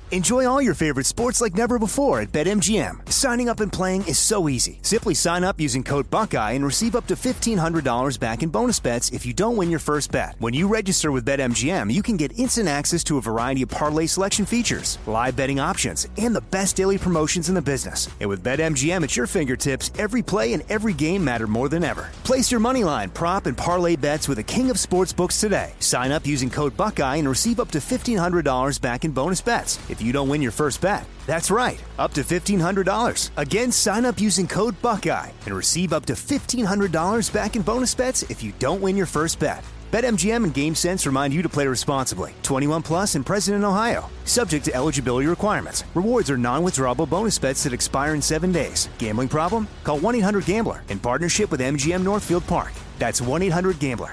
Enjoy all your favorite sports like never before at BetMGM. Signing up and playing is so easy. Simply sign up using code Buckeye and receive up to $1,500 back in bonus bets if you don't win your first bet. When you register with BetMGM, you can get instant access to a variety of parlay selection features, live betting options, and the best daily promotions in the business. And with BetMGM at your fingertips, every play and every game matter more than ever. Place your moneyline, prop, and parlay bets with the king of sportsbooks today. Sign up using code Buckeye and receive up to $1,500 back in bonus bets if you don't win your first bet. That's right, up to $1,500. Again, sign up using code Buckeye and receive up to $1,500 back in bonus bets if you don't win your first bet. BetMGM and GameSense remind you to play responsibly. 21 plus and present in Ohio. Subject to eligibility requirements. Rewards are non-withdrawable bonus bets that expire in 7 days. Gambling problem? Call 1-800-GAMBLER in partnership with MGM Northfield Park. That's 1-800-GAMBLER.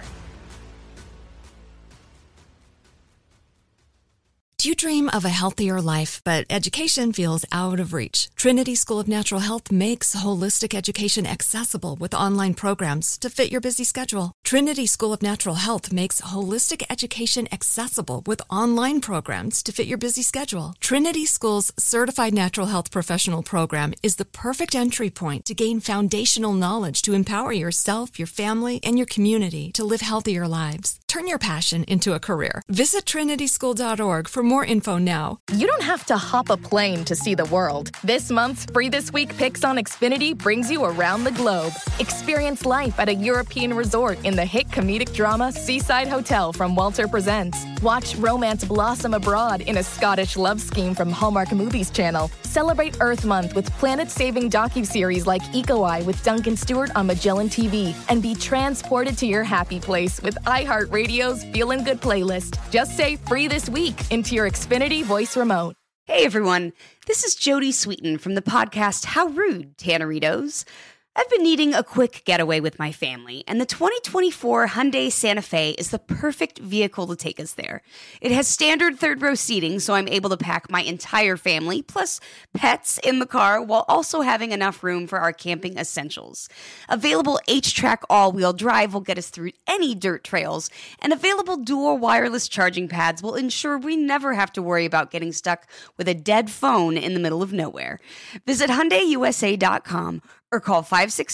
Do you dream of a healthier life, but education feels out of reach? Trinity School of Natural Health makes holistic education accessible with online programs to fit your busy schedule. Trinity School of Natural Health makes holistic education accessible with online programs to fit your busy schedule. Trinity School's Certified Natural Health Professional Program is the perfect entry point to gain foundational knowledge to empower yourself, your family, and your community to live healthier lives. Turn your passion into a career. Visit trinityschool.org for more info now. You don't have to hop a plane to see the world. This month's Free This Week Picks on Xfinity brings you around the globe. Experience life at a European resort in the hit comedic drama Seaside Hotel from Walter Presents. Watch romance blossom abroad in a Scottish love scheme from Hallmark Movies Channel. Celebrate Earth Month with planet-saving docuseries like Eco Eye with Duncan Stewart on Magellan TV. And be transported to your happy place with iHeartRadio's Feelin' Good playlist. Just say Free This Week into your Xfinity voice remote. Hey everyone, this is Jody Sweeten from the podcast How Rude, Tanneritos. I've been needing a quick getaway with my family, and the 2024 Hyundai Santa Fe is the perfect vehicle to take us there. It has standard third-row seating, so I'm able to pack my entire family, plus pets, in the car, while also having enough room for our camping essentials. Available H-Track all-wheel drive will get us through any dirt trails, and available dual wireless charging pads will ensure we never have to worry about getting stuck with a dead phone in the middle of nowhere. Visit HyundaiUSA.com or call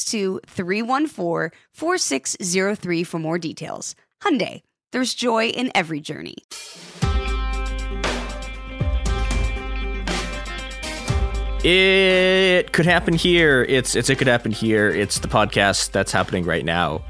562-314-4603 for more details. Hyundai, there's joy in every journey. It could happen here. It could happen here. It's the podcast that's happening right now.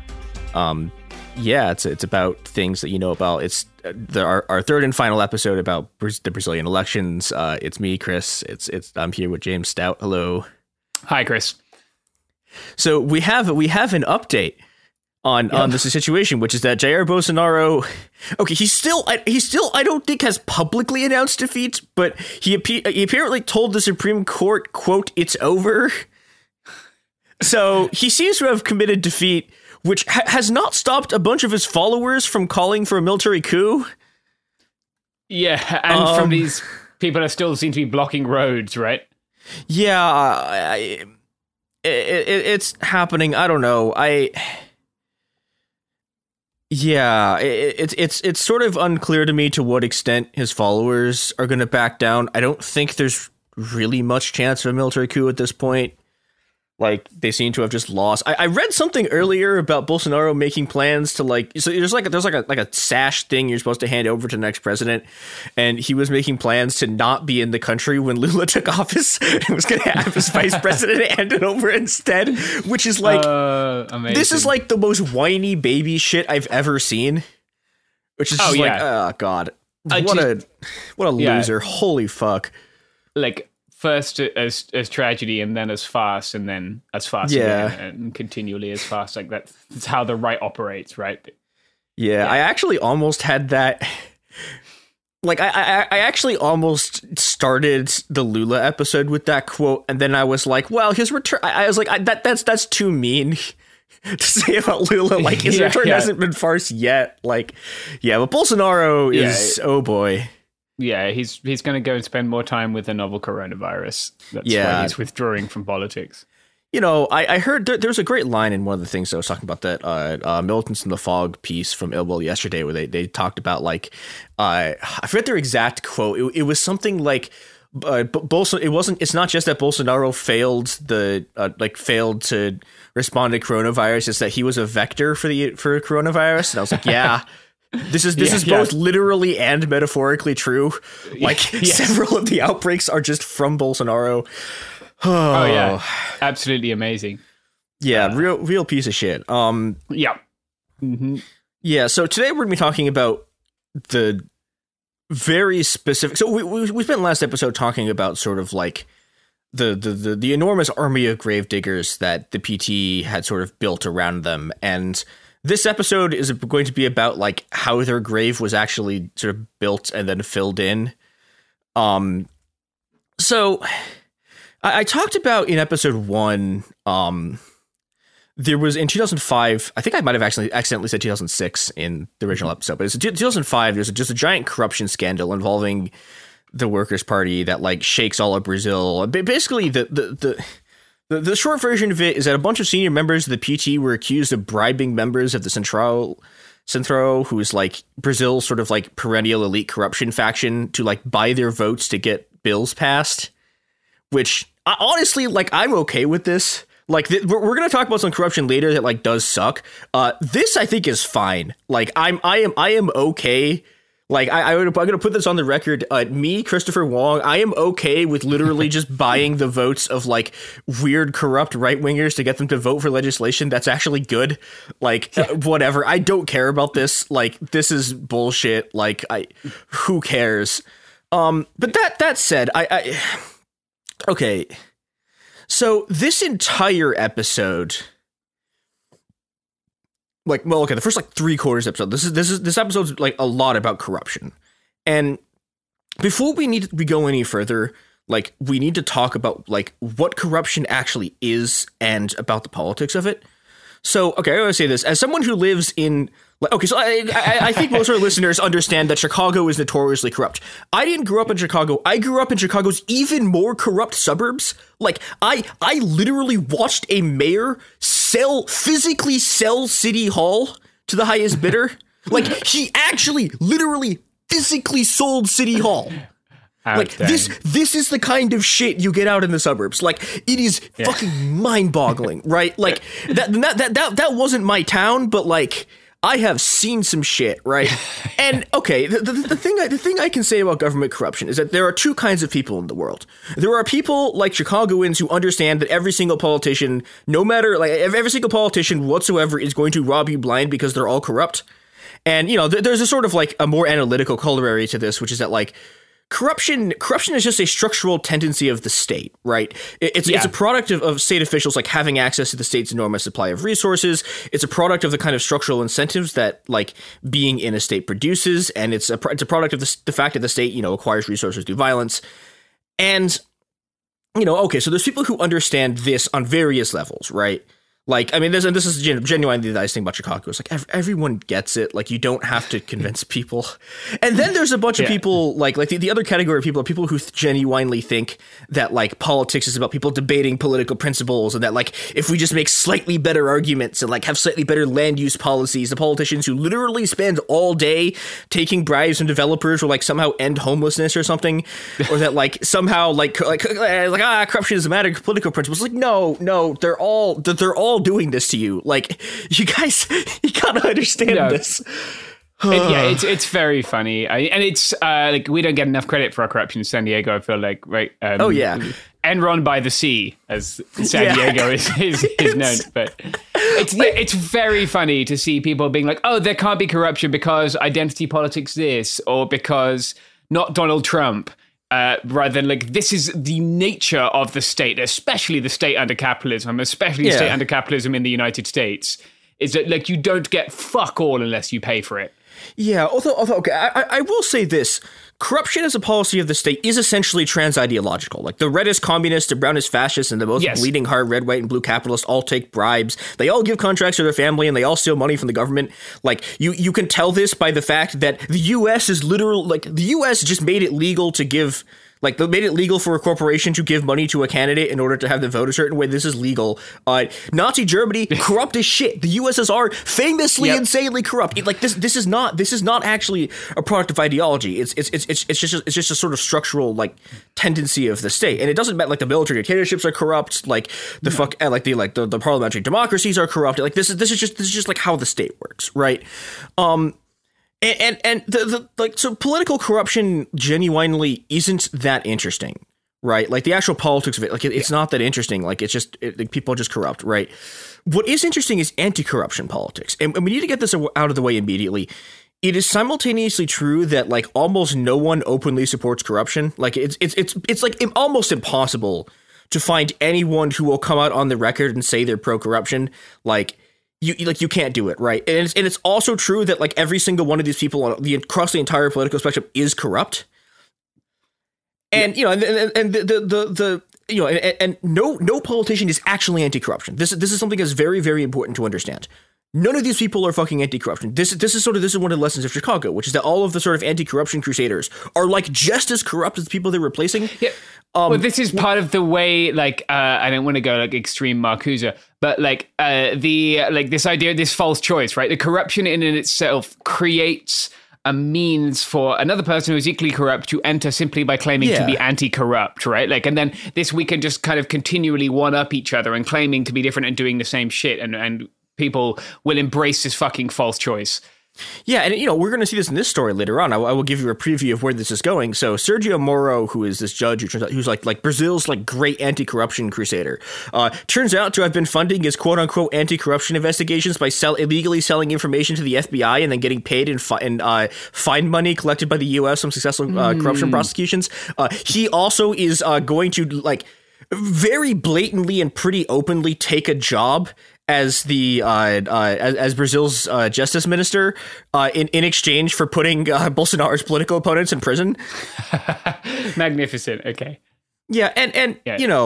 It's about things that you know about. It's our third and final episode about the Brazilian elections. It's me, Chris. I'm here with James Stout. Hello. Hi, Chris. So we have an update on this situation, which is that Jair Bolsonaro, he still I don't think has publicly announced defeat, but he apparently told the Supreme Court, quote, "It's over." So he seems to have committed defeat, which has not stopped a bunch of his followers from calling for a military coup. Yeah, and from these people that still seem to be blocking roads, right? Yeah, it's happening. I don't know. It's sort of unclear to me to what extent his followers are going to back down. I don't think there's really much chance of a military coup at this point. Like, they seem to have just lost. I read something earlier about Bolsonaro making plans to there's a sash thing you're supposed to hand over to the next president, and he was making plans to not be in the country when Lula took office and was going to have his vice president hand it over instead, which is like, this is like the most whiny baby shit I've ever seen, which is just oh god, what a loser. Holy fuck. Like, first as tragedy, and then as fast, and then as fast again, and continually as fast. Like, that's how the right operates, right? Yeah, I actually almost had that. Like, I actually almost started the Lula episode with that quote, and then I was like, well, his return. I was like, that's too mean to say about Lula. Like, his return hasn't been farce yet. Like, but Bolsonaro is, oh boy. Yeah, he's going to go and spend more time with the novel coronavirus. That's why he's withdrawing from politics. you know, I heard there's a great line in one of the things I was talking about that Militants in the Fog piece from Illwell yesterday, where they talked about like I forget their exact quote. It was something like it's not just that Bolsonaro failed to respond to coronavirus. It's that he was a vector for coronavirus. And I was like, yeah. This is both literally and metaphorically true. Like several of the outbreaks are just from Bolsonaro. Oh yeah, absolutely amazing. Yeah, real piece of shit. Yeah. Mm-hmm. Yeah, so today we're going to be talking about the very specific. So we spent last episode talking about sort of like the enormous army of gravediggers that the PT had sort of built around them, and this episode is going to be about like how their grave was actually sort of built and then filled in. So I talked about in episode 1, there was in 2005, I think I might have actually accidentally said 2006 in the original episode, but it's 2005, there's just a giant corruption scandal involving the Workers' Party that like shakes all of Brazil. Basically, the short version of it is that a bunch of senior members of the PT were accused of bribing members of the Centro, who is like Brazil's sort of like perennial elite corruption faction, to like buy their votes to get bills passed. Which honestly, like, I'm okay with this. Like, we're going to talk about some corruption later that like does suck. This I think is fine. Like, I am okay. Like, I'm going to put this on the record. Me, Christopher Wong, I am okay with literally just buying the votes of like weird, corrupt right wingers to get them to vote for legislation that's actually good. Like, whatever. I don't care about this. Like, this is bullshit. Like, who cares? But that said, okay, so this entire episode, like, well, okay, the first like 3/4 episode, this episode's like a lot about corruption, and before we go any further, like, we need to talk about like what corruption actually is and about the politics of it. So, okay, I want to say this as someone who lives in. Okay, so I think most of our listeners understand that Chicago is notoriously corrupt. I didn't grow up in Chicago. I grew up in Chicago's even more corrupt suburbs. Like, I literally watched a mayor physically sell City Hall to the highest bidder. Like, he actually literally physically sold City Hall. Like, this is the kind of shit you get out in the suburbs. Like, it is fucking mind-boggling, right? Like, that wasn't my town, but like, I have seen some shit, right? And okay, the thing I can say about government corruption is that there are two kinds of people in the world. There are people like Chicagoans who understand that every single politician, no matter like every single politician whatsoever, is going to rob you blind because they're all corrupt. And you know, there's a sort of like a more analytical corollary to this, which is that like corruption is just a structural tendency of the state, right? It's a product of state officials like having access to the state's enormous supply of resources. It's a product of the kind of structural incentives that like being in a state produces, and it's a product of the fact that the state, you know, acquires resources through violence. And you know, okay, so there's people who understand this on various levels, right? Like, I mean, this is genuinely the nice thing about Chicago. It's like everyone gets it. Like, you don't have to convince people. And then there's a bunch of people, like the other category of people are people who genuinely think that, like, politics is about people debating political principles, and that, like, if we just make slightly better arguments and, like, have slightly better land use policies, the politicians who literally spend all day taking bribes from developers will, like, somehow end homelessness or something, or that, like, somehow, corruption is a matter of political principles. Like, no, they're all doing this to you. Like, you guys, you gotta understand this. It's very funny, and it's like we don't get enough credit for our corruption in San Diego. I feel like, right? Enron by the sea, as San Diego is known. But it's very funny to see people being like, "Oh, there can't be corruption because identity politics this, or because not Donald Trump." Rather than like, this is the nature of the state, especially the state under capitalism, especially the state under capitalism in the United States, is that like you don't get fuck all unless you pay for it. Yeah, although okay, I will say this. Corruption as a policy of the state is essentially trans-ideological. Like, the reddest communists, the brownest fascists, and the most bleeding heart red, white, and blue capitalists all take bribes. They all give contracts to their family, and they all steal money from the government. Like, you can tell this by the fact that the U.S. is literal. Like, the U.S. just made it legal to give Like, they made it legal for a corporation to give money to a candidate in order to have them vote a certain way. This is legal. Nazi Germany, corrupt as shit. The USSR, famously insanely corrupt. Like, this is not actually a product of ideology. It's just a sort of structural, like, tendency of the state. And it doesn't matter, like, the military dictatorships are corrupt. Like, the the parliamentary democracies are corrupt. Like, this is just like how the state works, right? And so political corruption genuinely isn't that interesting, right? Like, the actual politics of it, like, it's not that interesting. Like, it's just people are just corrupt, right? What is interesting is anti-corruption politics, and we need to get this out of the way immediately. It is simultaneously true that, like, almost no one openly supports corruption. Like, it's like almost impossible to find anyone who will come out on the record and say they're pro-corruption. Like, you can't do it, right? And it's also true that, like, every single one of these people across the entire political spectrum is corrupt. And no politician is actually anti-corruption. This is something that's very, very important to understand. None of these people are fucking anti-corruption. This is one of the lessons of Chicago, which is that all of the sort of anti-corruption crusaders are, like, just as corrupt as the people they're replacing. Yeah. Well, this is part of the way, like, I don't want to go, like, extreme Marcuse, but, like, this idea, this false choice, right? The corruption in itself creates a means for another person who is equally corrupt to enter simply by claiming to be anti-corrupt, right? Like, and then we can just kind of continually one-up each other and claiming to be different and doing the same shit, and people will embrace this fucking false choice. Yeah, and we're going to see this in this story later on. I will give you a preview of where this is going. So Sergio Moro, who is this judge who's like Brazil's, like, great anti-corruption crusader, turns out to have been funding his quote-unquote anti-corruption investigations by illegally selling information to the FBI and then getting paid in fine money collected by the U.S. from successful corruption prosecutions. He also is going to, like, very blatantly and pretty openly take a job as the as Brazil's justice minister in exchange for putting Bolsonaro's political opponents in prison. Magnificent. Okay. Yeah, and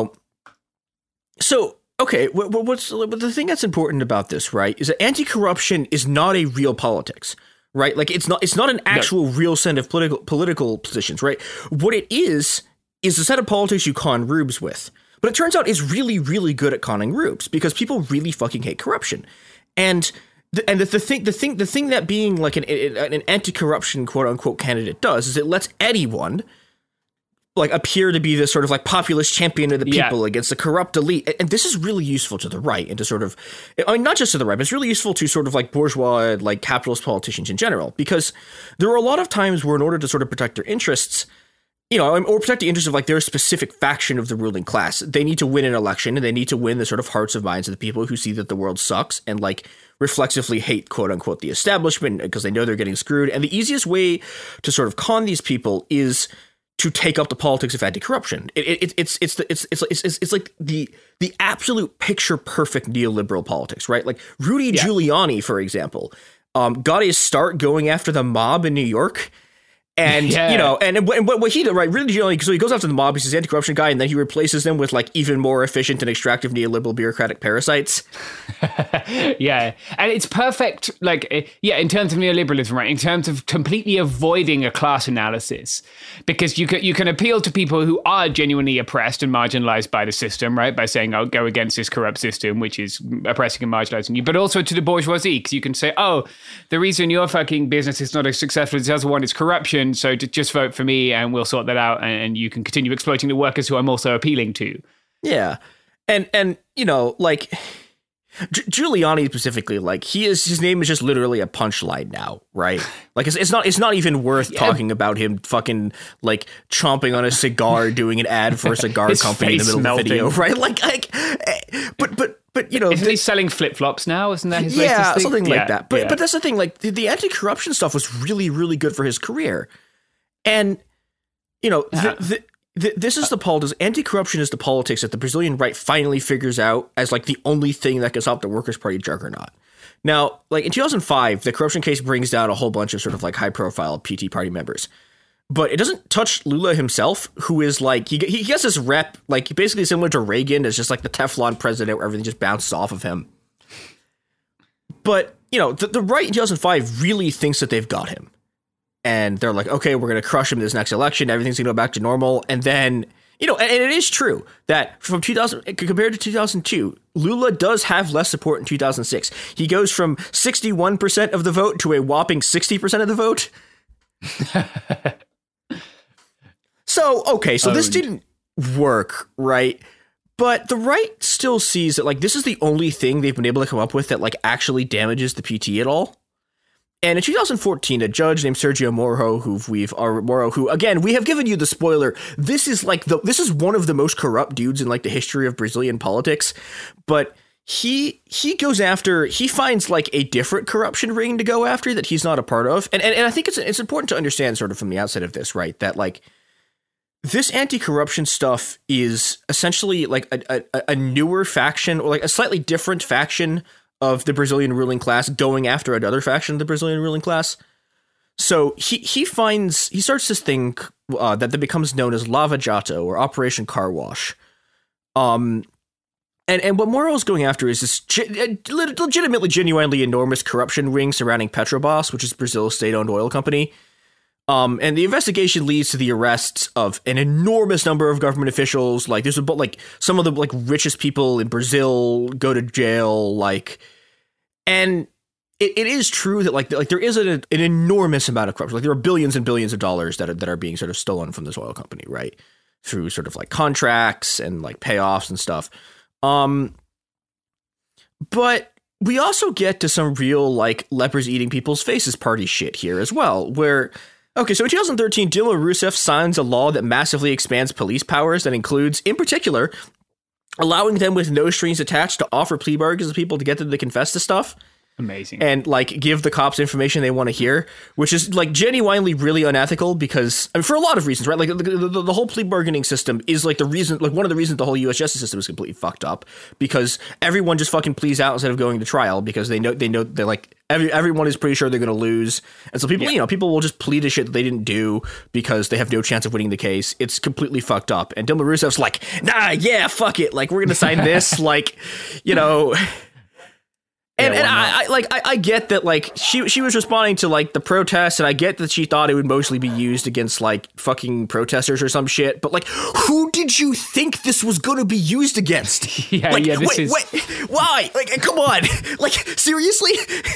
so okay, what's the thing that's important about this, right? Is that anti-corruption is not a real politics, right? Like, it's not an actual real set of political positions, right? What it is a set of politics you con rubes with. But it turns out it's really, really good at conning rubes because people really fucking hate corruption. And the thing that being, like, an anti-corruption quote unquote candidate does is it lets anyone, like, appear to be this sort of, like, populist champion of the people against the corrupt elite. And this is really useful to the right and to sort of, I mean, not just to the right, but it's really useful to sort of, like, bourgeois, like, capitalist politicians in general, because there are a lot of times where in order to sort of protect their interests, or protect the interests of, like, their specific faction of the ruling class, they need to win an election, and they need to win the sort of hearts and minds of the people who see that the world sucks and, like, reflexively hate, quote unquote, the establishment because they know they're getting screwed. And the easiest way to sort of con these people is to take up the politics of anti-corruption. It's like the absolute picture perfect neoliberal politics, right? Like, Rudy Giuliani, for example, got his start going after the mob in New York. And, and what he did, right, really, so he goes after the mob, he's his anti-corruption guy, and then he replaces them with, like, even more efficient and extractive neoliberal bureaucratic parasites. Yeah. And it's perfect, like, in terms of neoliberalism, right, in terms of completely avoiding a class analysis, because you can appeal to people who are genuinely oppressed and marginalized by the system, right, by saying, oh, go against this corrupt system, which is oppressing and marginalizing you, but also to the bourgeoisie, because you can say, oh, the reason your fucking business is not as successful as the other one is corruption. So just vote for me and we'll sort that out, and you can continue exploiting the workers who I'm also appealing to. Yeah. And like, Giuliani specifically, like, his name is just literally a punchline now, right? Like, it's not even worth talking about him fucking, like, chomping on a cigar doing an ad for a cigar company in the middle of the video, right? Like but isn't he selling flip-flops now? Isn't that his latest thing? Something like that. But that's the thing, like, the anti-corruption stuff was really, really good for his career. And, this is the politics. Anti-corruption is the politics that the Brazilian right finally figures out as, like, the only thing that can stop the Workers' Party juggernaut. Now, like, in 2005, the corruption case brings down a whole bunch of sort of, like, high-profile PT party members. But it doesn't touch Lula himself, who is, like, he gets this rep, like, basically similar to Reagan, as just, like, the Teflon president where everything just bounces off of him. But, the right in 2005 really thinks that they've got him. and they're like, okay, we're going to crush him in this next election. Everything's going to go back to normal. And then, you know, and it is true that from 2000 compared to 2002, Lula does have less support in 2006. He goes from 61% of the vote to a whopping 60% of the vote. So, okay, so this didn't work, right? But the right still sees that, like, this is the only thing they've been able to come up with that, like, actually damages the PT at all. And in 2014, a judge named Sergio Moro, who again, we have given you the spoiler. This is one of the most corrupt dudes in like the history of Brazilian politics. But he finds like a different corruption ring to go after that he's not a part of. And I think it's important to understand sort of from the outset of this, right? That like this anti-corruption stuff is essentially like a newer faction, or like a slightly different faction of the Brazilian ruling class going after another faction of the Brazilian ruling class. So he starts this thing that becomes known as Lava Jato, or Operation Car Wash. And what Moro is going after is this legitimately, genuinely enormous corruption ring surrounding Petrobras, which is Brazil's state-owned oil company. And the investigation leads to the arrests of an enormous number of government officials. Like there's some of the like richest people in Brazil go to jail. Like, and it is true that like there is an enormous amount of corruption. Like there are billions and billions of dollars that are being sort of stolen from this oil company, right? Through sort of like contracts and like payoffs and stuff. But we also get to some real like lepers eating people's faces party shit here as well, where. Okay, so in 2013, Dilma Rousseff signs a law that massively expands police powers that includes, in particular, allowing them with no strings attached to offer plea bargains to people to get them to confess to stuff. Amazing. And like give the cops information they want to hear, which is like genuinely really unethical because, I mean, for a lot of reasons, right? Like the whole plea bargaining system is like one of the reasons the whole U.S. justice system is completely fucked up, because everyone just fucking pleads out instead of going to trial because they know they're like everyone is pretty sure they're going to lose. And so people will just plead to shit that they didn't do because they have no chance of winning the case. It's completely fucked up. And Dilma Rousseff's like, nah, yeah, fuck it. Like, we're going to sign this. Like, you know. And I get that like she was responding to like the protests, and I get that she thought it would mostly be used against like fucking protesters or some shit. But like, who did you think this was going to be used against? Why? Like, come on, like seriously?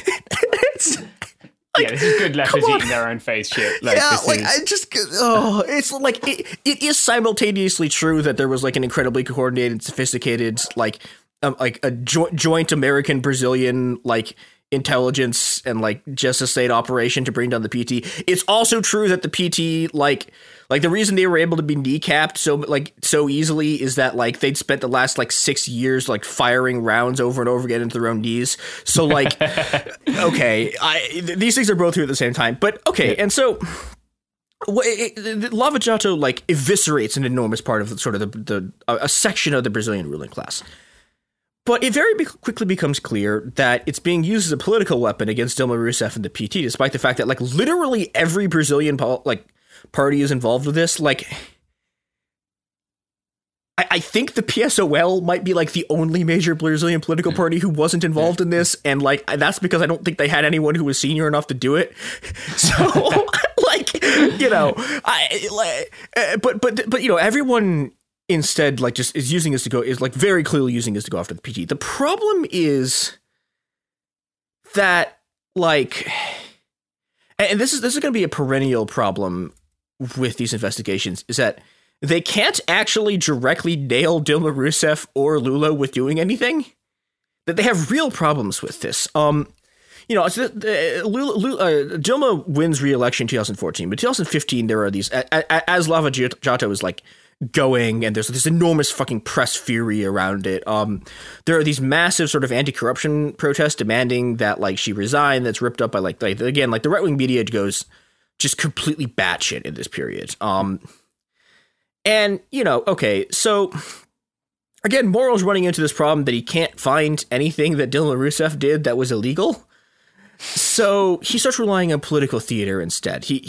Like, this is good lepers eating their own face shit. Like, it's like it is simultaneously true that there was like an incredibly coordinated, sophisticated like a joint American Brazilian like intelligence and like justice state operation to bring down the PT. It's also true that the PT like the reason they were able to be kneecapped so easily is that like they'd spent the last like 6 years like firing rounds over and over again into their own knees. So like, okay, these things are both true at the same time. But okay, and so. Lava Jato like eviscerates an enormous part of a section of the Brazilian ruling class. But it very quickly becomes clear that it's being used as a political weapon against Dilma Rousseff and the PT, despite the fact that like literally every Brazilian party is involved with this. Like, I think the PSOL might be like the only major Brazilian political party who wasn't involved in this, and like that's because I don't think they had anyone who was senior enough to do it. So, like, you know, but you know, everyone. Instead, like, just is very clearly using this to go after the PT. The problem is that, like, and this is going to be a perennial problem with these investigations, is that they can't actually directly nail Dilma Rousseff or Lula with doing anything. That they have real problems with this. You know, Dilma wins re-election in 2014, but 2015 there are these as Lava Jato is like going, and there's this enormous fucking press fury around it. There are these massive sort of anti-corruption protests demanding that like she resign. That's ripped up by like again, like the right-wing media goes just completely batshit in this period. And you know, okay, so again, Moro's running into this problem that he can't find anything that Dilma Rousseff did that was illegal. So he starts relying on political theater instead. He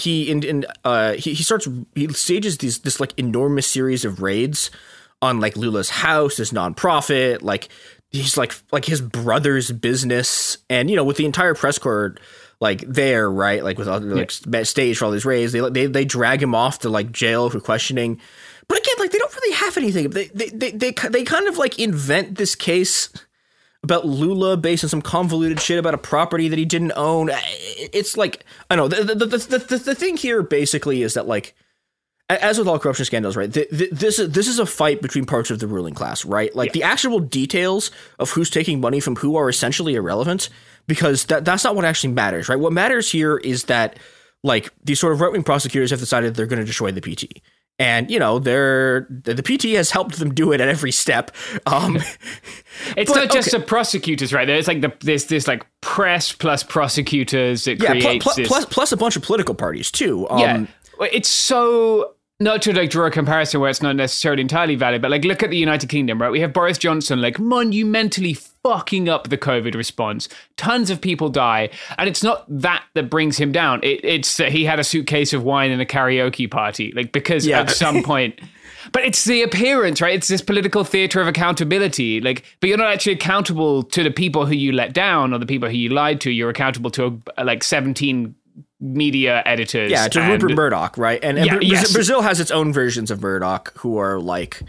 stages this like enormous series of raids on like Lula's house, his nonprofit, like he's like his brother's business, and you know, with the entire press corps like there, right? Like with all like stage for all these raids, they drag him off to like jail for questioning. But again, like they don't really have anything. They kind of like invent this case about Lula based on some convoluted shit about a property that he didn't own. It's like, I don't know. The thing here basically is that, like, as with all corruption scandals, right, this is a fight between parts of the ruling class, right? Like, the actual details of who's taking money from who are essentially irrelevant, because that's not what actually matters, right? What matters here is that, like, these sort of right-wing prosecutors have decided they're going to destroy the PT. And, you know, the PT has helped them do it at every step. It's not just the prosecutors, right? There's like this like press plus prosecutors that creates plus a bunch of political parties too. It's so, not to like draw a comparison where it's not necessarily entirely valid, but like look at the United Kingdom, right? We have Boris Johnson like monumentally fucking up the COVID response. Tons of people die, and it's not that brings him down. It's that he had a suitcase of wine in a karaoke party, like because at some point. But it's the appearance, right? It's this political theater of accountability, like, but you're not actually accountable to the people who you let down or the people who you lied to. You're accountable to like 17 media editors. Yeah, to Rupert Murdoch, right? And Brazil has its own versions of Murdoch who are like,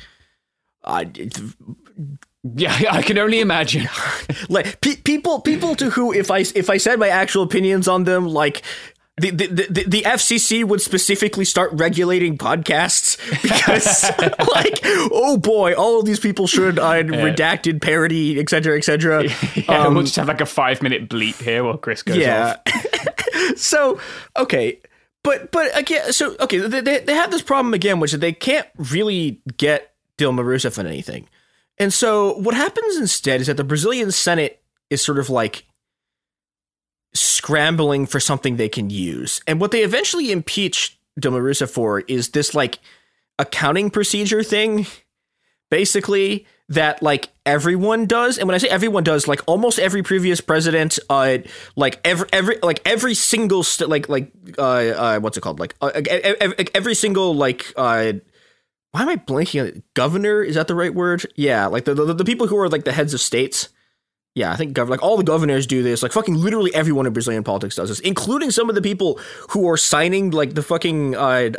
yeah, I can only imagine. Like people to who, if I said my actual opinions on them, like the FCC would specifically start regulating podcasts because, like, oh boy, all of these people should redacted, parody, etc., etc. Yeah, we'll just have like a 5-minute bleep here while Chris goes off. So, okay. But again, so, okay, they have this problem again, which is they can't really get Dilma Rousseff on anything. And so what happens instead is that the Brazilian Senate is sort of like scrambling for something they can use. And what they eventually impeach Dilma Rousseff for is this like accounting procedure thing, basically, that like everyone does. And when I say everyone does, like almost every previous president, like every single what's it called? Like every single like why am I blanking on it? Governor? Is that the right word? Yeah, like the people who are like the heads of states. Yeah, I think like all the governors do this. Like fucking literally everyone in Brazilian politics does this, including some of the people who are signing like the fucking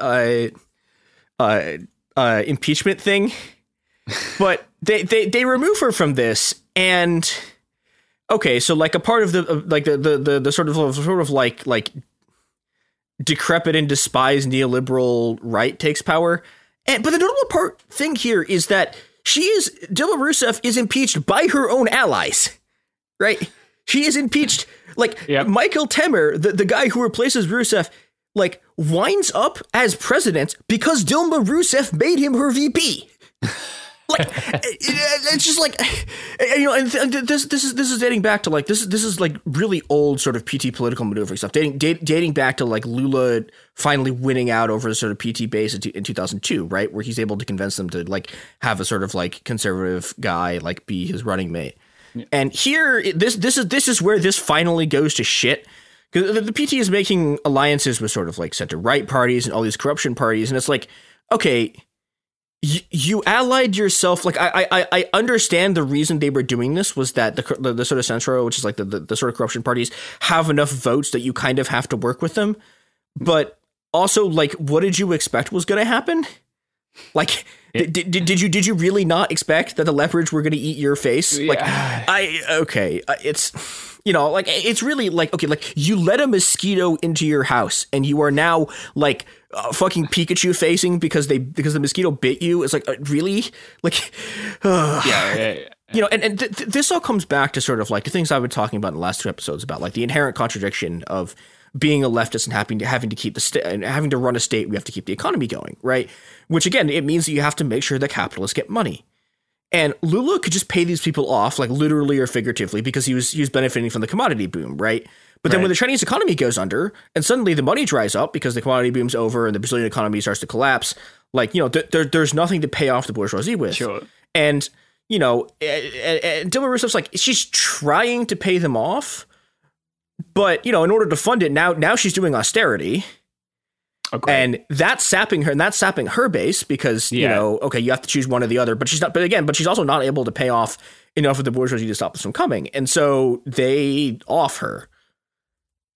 impeachment thing. But they remove her from this, and okay, so like a part of the sort of like decrepit and despised neoliberal right takes power. But the notable thing here is that Dilma Rousseff is impeached by her own allies, right? She is impeached, like Michael Temer, the guy who replaces Rousseff, like winds up as president because Dilma Rousseff made him her VP. Like it's just like, you know, and this is dating back to like this is like really old sort of PT political maneuvering stuff, dating back to like Lula finally winning out over the sort of PT base in 2002, right, where he's able to convince them to like have a sort of like conservative guy like be his running mate. Yeah. And here this is where this finally goes to shit, because the PT is making alliances with sort of like center right parties and all these corruption parties, and it's like, okay, you allied yourself. Like I understand the reason they were doing this was that the sort of Centro, which is like the sort of corruption parties, have enough votes that you kind of have to work with them. But also, like, what did you expect was going to happen? Like, did you really not expect that the leopards were going to eat your face? Yeah. Like, it's, you know, like, it's really like, okay, like you let a mosquito into your house and you are now like fucking Pikachu facing because the mosquito bit you. It's like, really? Like, you know, and this all comes back to sort of like the things I've been talking about in the last 2 episodes about like the inherent contradiction of being a leftist and having to keep the state and having to run a state. We have to keep the economy going, right? Which again, it means that you have to make sure that capitalists get money. And Lula could just pay these people off, like literally or figuratively, because he was benefiting from the commodity boom, right? But then when the Chinese economy goes under and suddenly the money dries up because the commodity boom's over and the Brazilian economy starts to collapse, like, you know, there's nothing to pay off the bourgeoisie with. Sure. And, you know, and Dilma Rousseff's like, she's trying to pay them off, but, you know, in order to fund it, now she's doing austerity. Okay. And that's sapping her base because, you know, okay, you have to choose one or the other, but she's also not able to pay off enough of the bourgeoisie to stop this from coming. And so they off her.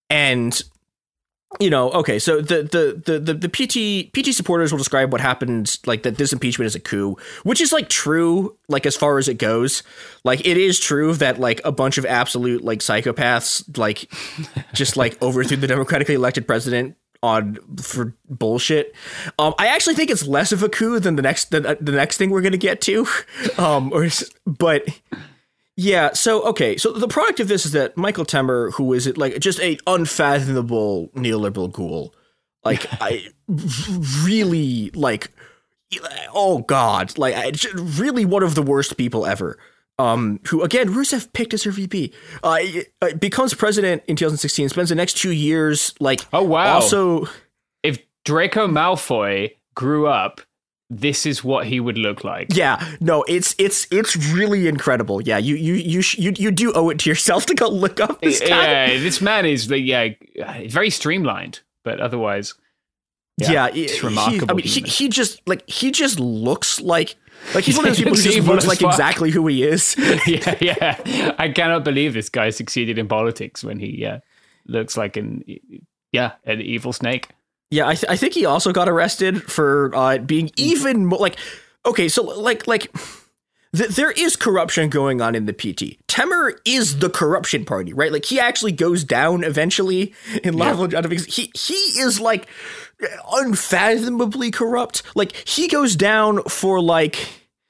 And you know, okay, so the PT supporters will describe what happened, like that this impeachment is a coup, which is like true, like as far as it goes. Like it is true that like a bunch of absolute like psychopaths like just like overthrew the democratically elected president for bullshit. I actually think it's less of a coup than the next thing we're gonna get to. But yeah, so the product of this is that Michael Temer, who is like just a unfathomable neoliberal ghoul, like I really like, oh god, like really one of the worst people ever. Who again Rusev picked as her VP, becomes president in 2016, spends the next 2 years like, oh wow. Also, if Draco Malfoy grew up, this is what he would look like. Yeah, no, it's really incredible. Yeah, you do owe it to yourself to go look up this guy. Yeah, this man is very streamlined, but otherwise, it's remarkable. He just looks like he's one of those people who just looks like exactly who he is. yeah. I cannot believe this guy succeeded in politics when he looks like an evil snake. Yeah, I think he also got arrested for being even more like, okay, so like there is corruption going on in the PT. Temer is the corruption party, right? Like he actually goes down eventually in level. He is like unfathomably corrupt. Like he goes down for like,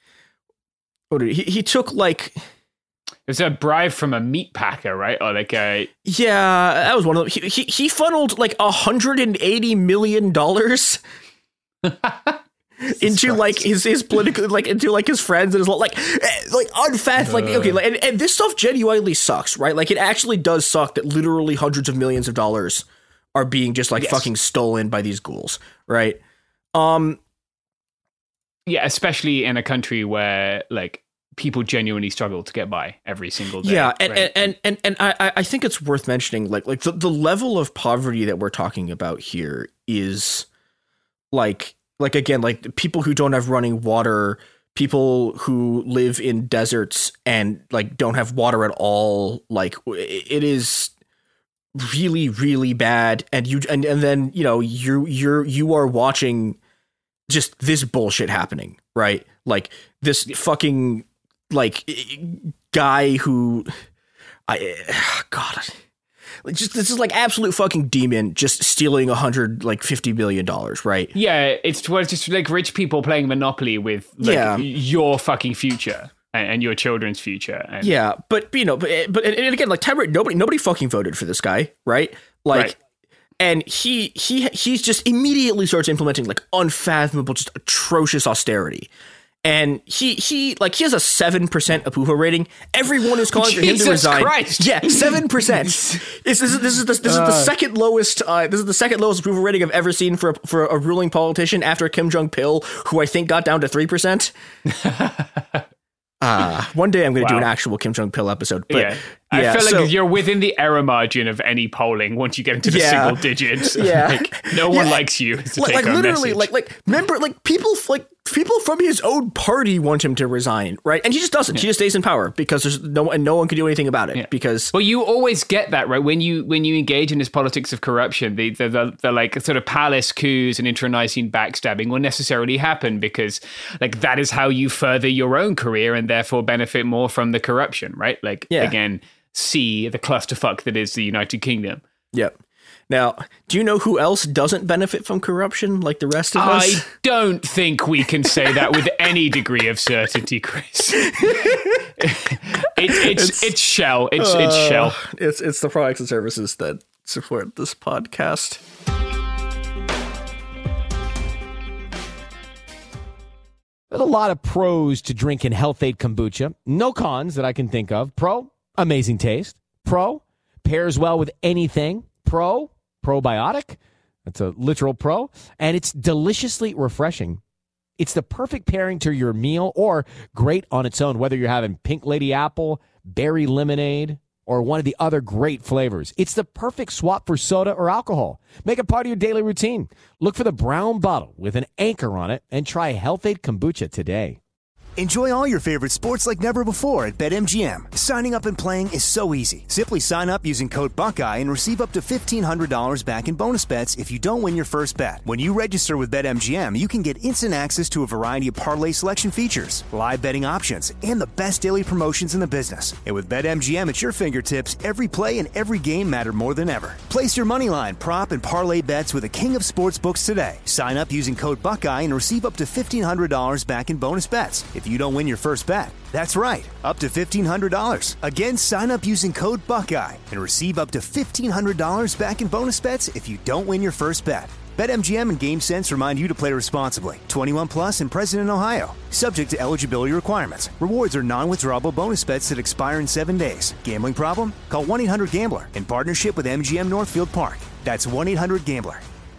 he took like. It's a bribe from a meat packer, right? Or like a... Yeah, that was one of them. He funneled like $180 million into like his political, like into like his friends and his like unfathomable. Like okay, like, and this stuff genuinely sucks, right? Like it actually does suck that literally hundreds of millions of dollars are being just like fucking stolen by these ghouls, right? Yeah, especially in a country where like people genuinely struggle to get by every single day. Yeah, right? and I think it's worth mentioning, like the level of poverty that we're talking about here is like again, like people who don't have running water, people who live in deserts and like don't have water at all. Like it is really, really bad. And then, you know, you are watching just this bullshit happening, right? Like this fucking like guy who this is like absolute fucking demon just stealing $150 million, right? Yeah, it's just like rich people playing Monopoly with like your fucking future and your children's future. And yeah, but you know, but and again, like Temer, nobody fucking voted for this guy, right? Like. Right. And he's just immediately starts implementing like unfathomable, just atrocious austerity. And he has a 7% approval rating. Everyone is calling for him to resign. Christ. Yeah, 7%. This is the second lowest. This is the second lowest approval rating I've ever seen for a ruling politician after Kim Jong-pil, who I think got down to 3%. One day I'm going to do an actual Kim Jong-pil episode. But I feel like you're within the error margin of any polling once you get into the single digits. Yeah, like, no one likes you. Like literally, remember, like people from his own party want him to resign, right? And he just doesn't. He just stays in power because there's no one can do anything about it. Because you always get that, right? When you engage in this politics of corruption, the like sort of palace coups and internecine backstabbing will necessarily happen because like that is how you further your own career and therefore benefit more from the corruption, right? Like again, see the clusterfuck that is the United Kingdom. Yep. Now, do you know who else doesn't benefit from corruption like the rest of us? I don't think we can say that with any degree of certainty, Chris. It's Shell. It's Shell. It's the products and services that support this podcast. There's a lot of pros to drinking Health-Ade kombucha. No cons that I can think of. Pro, amazing taste. Pro, pairs well with anything. Pro, probiotic. That's a literal pro. And it's deliciously refreshing. It's the perfect pairing to your meal or great on its own, whether you're having pink lady apple, berry lemonade, or one of the other great flavors. It's the perfect swap for soda or alcohol. Make it part of your daily routine. Look for the brown bottle with an anchor on it and try Health-Ade kombucha today. Enjoy all your favorite sports like never before at BetMGM. Signing up and playing is so easy. Simply sign up using code Buckeye and receive up to $1,500 back in bonus bets if you don't win your first bet. When you register with BetMGM, you can get instant access to a variety of parlay selection features, live betting options, and the best daily promotions in the business. And with BetMGM at your fingertips, every play and every game matter more than ever. Place your moneyline, prop, and parlay bets with the king of sportsbooks today. Sign up using code Buckeye and receive up to $1,500 back in bonus bets if you don't win your first bet. That's right, up to $1,500. Again, sign up using code Buckeye and receive up to $1,500 back in bonus bets if you don't win your first bet. BetMGM and GameSense remind you to play responsibly. 21 plus and present in Ohio. Subject to eligibility requirements. Rewards are non-withdrawable bonus bets that expire in 7 days. Gambling problem? Call 1-800-GAMBLER in partnership with MGM Northfield Park. That's 1-800-GAMBLER.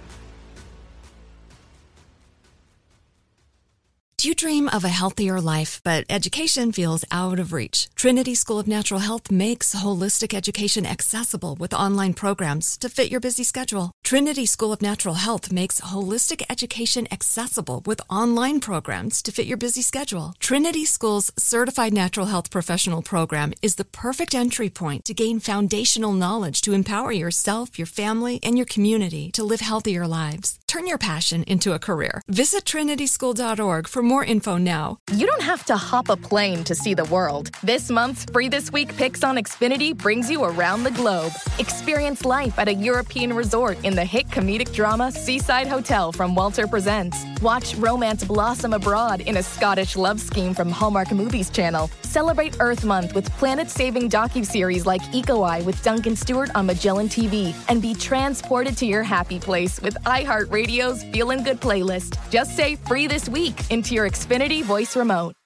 Do you dream of a healthier life, but education feels out of reach? Trinity School of Natural Health makes holistic education accessible with online programs to fit your busy schedule. Trinity School of Natural Health makes holistic education accessible with online programs to fit your busy schedule. Trinity School's Certified Natural Health Professional Program is the perfect entry point to gain foundational knowledge to empower yourself, your family, and your community to live healthier lives. Turn your passion into a career. Visit trinityschool.org for more info now. You don't have to hop a plane to see the world. This month's Free This Week Picks on Xfinity brings you around the globe. Experience life at a European resort in the hit comedic drama Seaside Hotel from Walter Presents. Watch romance blossom abroad in a Scottish love scheme from Hallmark Movies Channel. Celebrate Earth Month with planet-saving docuseries like Eco Eye with Duncan Stewart on Magellan TV. And be transported to your happy place with iHeartRadio's Feelin' Good playlist. Just say Free This Week into your Xfinity voice remote.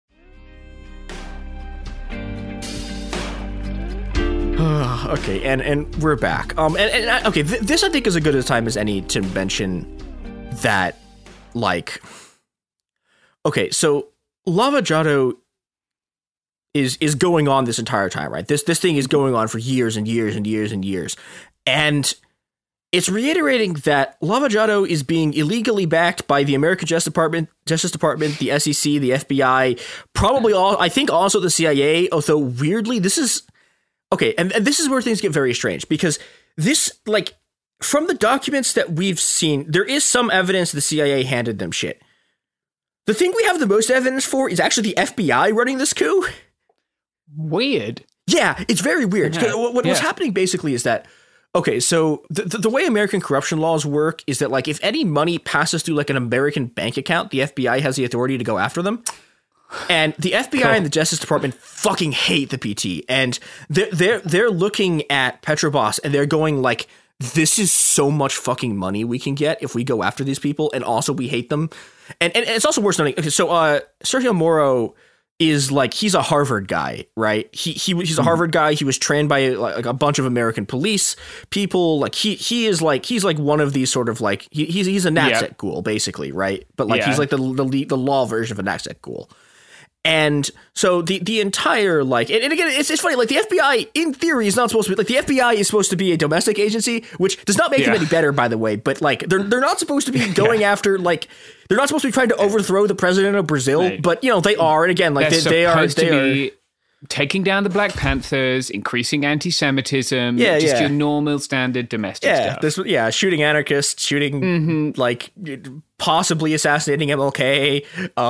Okay, and we're back. This I think is as good a time as any to mention that, like, okay, so Lava Jato is going on this entire time, right? This thing is going on for years and years and years and years, and it's reiterating that Lava Jato is being illegally backed by the American Justice Department, the SEC, the FBI, probably I think also the CIA, although weirdly, this is, okay, and this is where things get very strange, because this, like, from the documents that we've seen, there is some evidence the CIA handed them shit. The thing we have the most evidence for is actually the FBI running this coup. Weird. Yeah, it's very weird. What's happening basically is that, okay, so the way American corruption laws work is that, like, if any money passes through, like, an American bank account, the FBI has the authority to go after them. And the FBI and the Justice Department fucking hate the PT. And they're looking at Petrobras and they're going, like, this is so much fucking money we can get if we go after these people. And also we hate them. And it's also worth noting, okay, so Sergio Moro is, like, he's a Harvard guy, right? He's a Harvard guy. He was trained by, like, a bunch of American police people. Like, he's like one of these sort of, like, he's a NatSec ghoul basically, right? But, like, he's like the law version of a NatSec ghoul. And so the entire, like, and again, it's funny, like, the FBI in theory is not supposed to be, like, the FBI is supposed to be a domestic agency, which does not make them any better, by the way, but, like, they're not supposed to be going after, like, they're not supposed to be trying to overthrow the president of Brazil, but, you know, they are. And again, like, they are taking down the Black Panthers, increasing anti-Semitism, just your normal standard domestic stuff. Shooting anarchists, shooting like possibly assassinating MLK.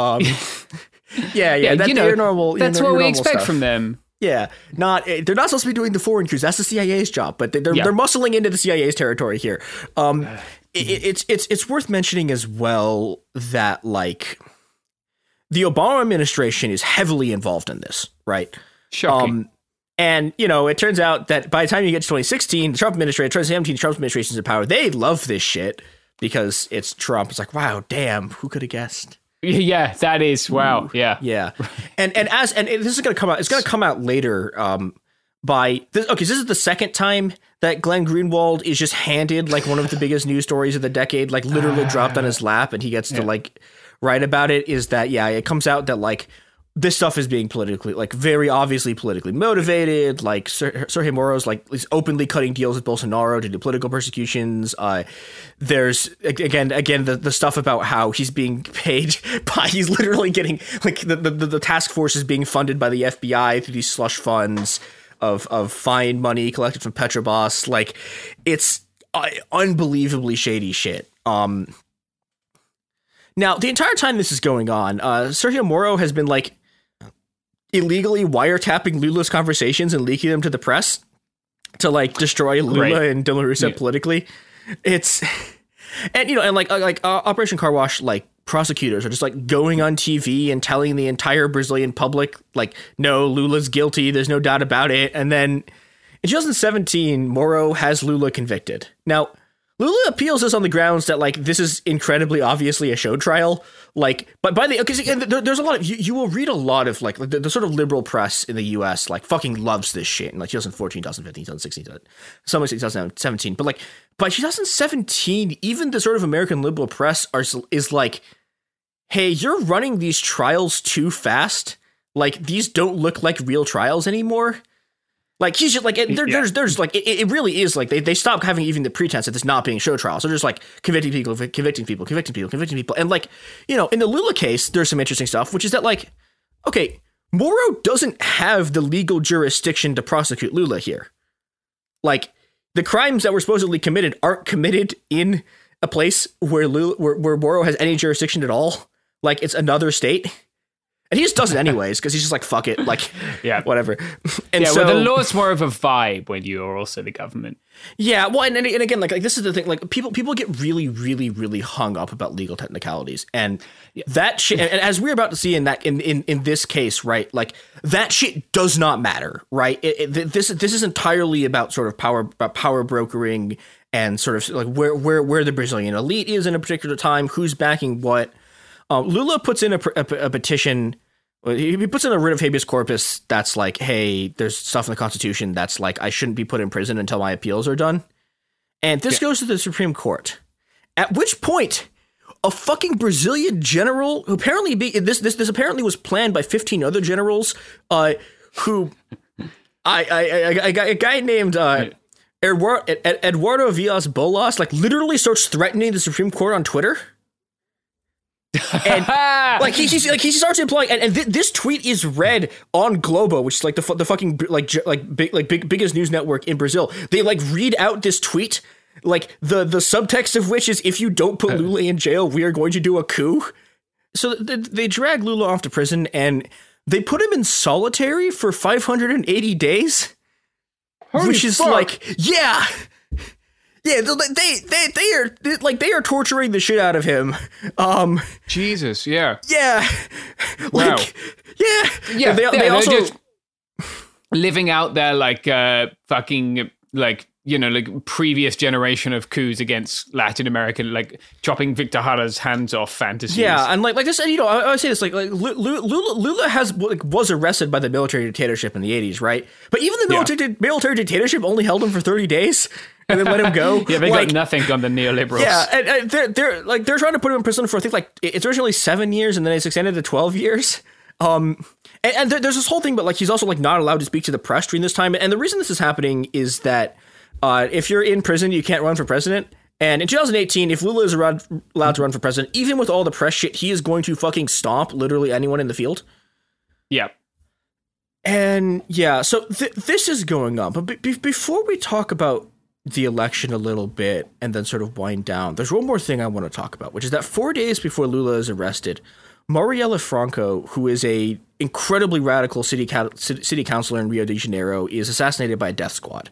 Your normal. That's what we expect stuff from them. Yeah, they're not supposed to be doing the foreign coups. That's the CIA's job, but they're muscling into the CIA's territory here. It's worth mentioning as well that, like, the Obama administration is heavily involved in this, right? Shocking. And, you know, it turns out that by the time you get to 2016, the Trump administration, 2017, Trump's administration's in power. They love this shit because it's Trump. It's like, wow, damn, who could have guessed? Yeah, that is, wow. Yeah. Yeah. And this is going to come out, it's going to come out later this is the second time that Glenn Greenwald is just handed, like, one of the biggest news stories of the decade, like, literally dropped on his lap, and he gets to, like, write about it. Is that, it comes out that, like, this stuff is being politically, like, very obviously politically motivated. Like, Sergio Moro's, like, is openly cutting deals with Bolsonaro to do political persecutions. There's, again, the stuff about how he's being paid by, he's literally getting, like, the task force is being funded by the FBI through these slush funds of fine money collected from Petrobras. Like, it's unbelievably shady shit. Now, the entire time this is going on, Sergio Moro has been, like, illegally wiretapping Lula's conversations and leaking them to the press to, like, destroy Lula and Dilma Rousseff politically. It's, and, you know, and like Operation Car Wash, like, prosecutors are just, like, going on TV and telling the entire Brazilian public, like, no, Lula's guilty, there's no doubt about it. And then in 2017, Moro has Lula convicted. Now, Lula appeals this on the grounds that, like, this is incredibly obviously a show trial. Like, but by the, okay, there's a lot of, you will read a lot of, like, the sort of liberal press in the US, like, fucking loves this shit in, like, 2014, 2015, 2016, some 2017. But, like, by 2017, even the sort of American liberal press is like, hey, you're running these trials too fast. Like, these don't look like real trials anymore. Like, he's just like, there's like, it really is like, they stop having even the pretense of this not being show trials. They're just like convicting people. And, like, you know, in the Lula case, there's some interesting stuff, which is that, like, okay, Moro doesn't have the legal jurisdiction to prosecute Lula here. Like, the crimes that were supposedly committed aren't committed in a place where Moro has any jurisdiction at all. Like, it's another state. And he just does it anyways, because he's just like, fuck it, like, yeah, whatever. And so, well, the law's more of a vibe when you are also the government. Yeah, well, and again, like this is the thing, like, people get really, really, really hung up about legal technicalities, and that shit. And as we're about to see in this case, right? Like, that shit does not matter, right? This is entirely about sort of power brokering and sort of like where the Brazilian elite is in a particular time, who's backing what. Lula puts in a petition. He puts in a writ of habeas corpus that's like, hey, there's stuff in the Constitution that's like, I shouldn't be put in prison until my appeals are done. And this goes to the Supreme Court. At which point, a fucking Brazilian general, who apparently this apparently was planned by 15 other generals, who a guy named Eduardo Villas Boas, like, literally starts threatening the Supreme Court on Twitter. And like he starts implying, and this tweet is read on Globo, which is like the fucking biggest news network in Brazil. They like read out this tweet, like the subtext of which is, if you don't put Lula in jail, we are going to do a coup. So they drag Lula off to prison and they put him in solitary for 580 days, which is like, yeah. Yeah, they are torturing the shit out of him. Jesus, yeah. Yeah. Wow. Like, yeah. Yeah. They also just living out their like fucking like, you know, like previous generation of coups against Latin America, like chopping Victor Jara's hands off fantasies. Yeah, and like this, you know, I would say this, like Lula was arrested by the military dictatorship in the 80s, right? But even the military dictatorship only held him for 30 days. And then let him go. Yeah, they got nothing on the neoliberals. Yeah, and they're trying to put him in prison for, I think, like, it's originally 7 years and then it's extended to 12 years. And there's this whole thing, but like he's also like not allowed to speak to the press during this time. And the reason this is happening is that if you're in prison, you can't run for president. And in 2018, if Lula is allowed to run for president, even with all the press shit, he is going to fucking stomp literally anyone in the field. Yeah. And yeah, so this is going on. But before we talk about the election a little bit and then sort of wind down, there's one more thing I want to talk about, which is that 4 days before Lula is arrested, Marielle Franco, who is a incredibly radical city councilor in Rio de Janeiro, is assassinated by a death squad.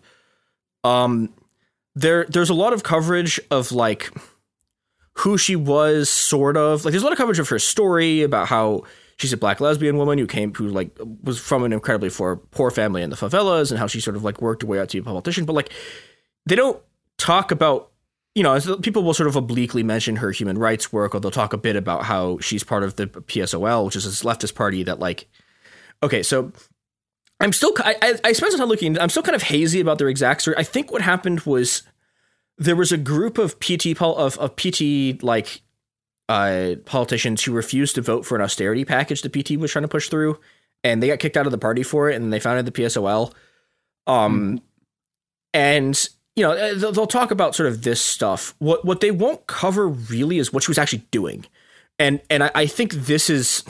There's a lot of coverage of like who she was, sort of like there's a lot of coverage of her story about how she's a black lesbian woman who like was from an incredibly poor family in the favelas, and how she sort of like worked her way out to be a politician. But like, they don't talk about, you know, people will sort of obliquely mention her human rights work, or they'll talk a bit about how she's part of the PSOL, which is this leftist party that like, okay, so I spent some time looking, I'm still kind of hazy about their exact story. I think what happened was there was a group of PT politicians who refused to vote for an austerity package the PT was trying to push through, and they got kicked out of the party for it, and they founded the PSOL. And they'll talk about sort of this stuff. What they won't cover really is what she was actually doing, and I think this is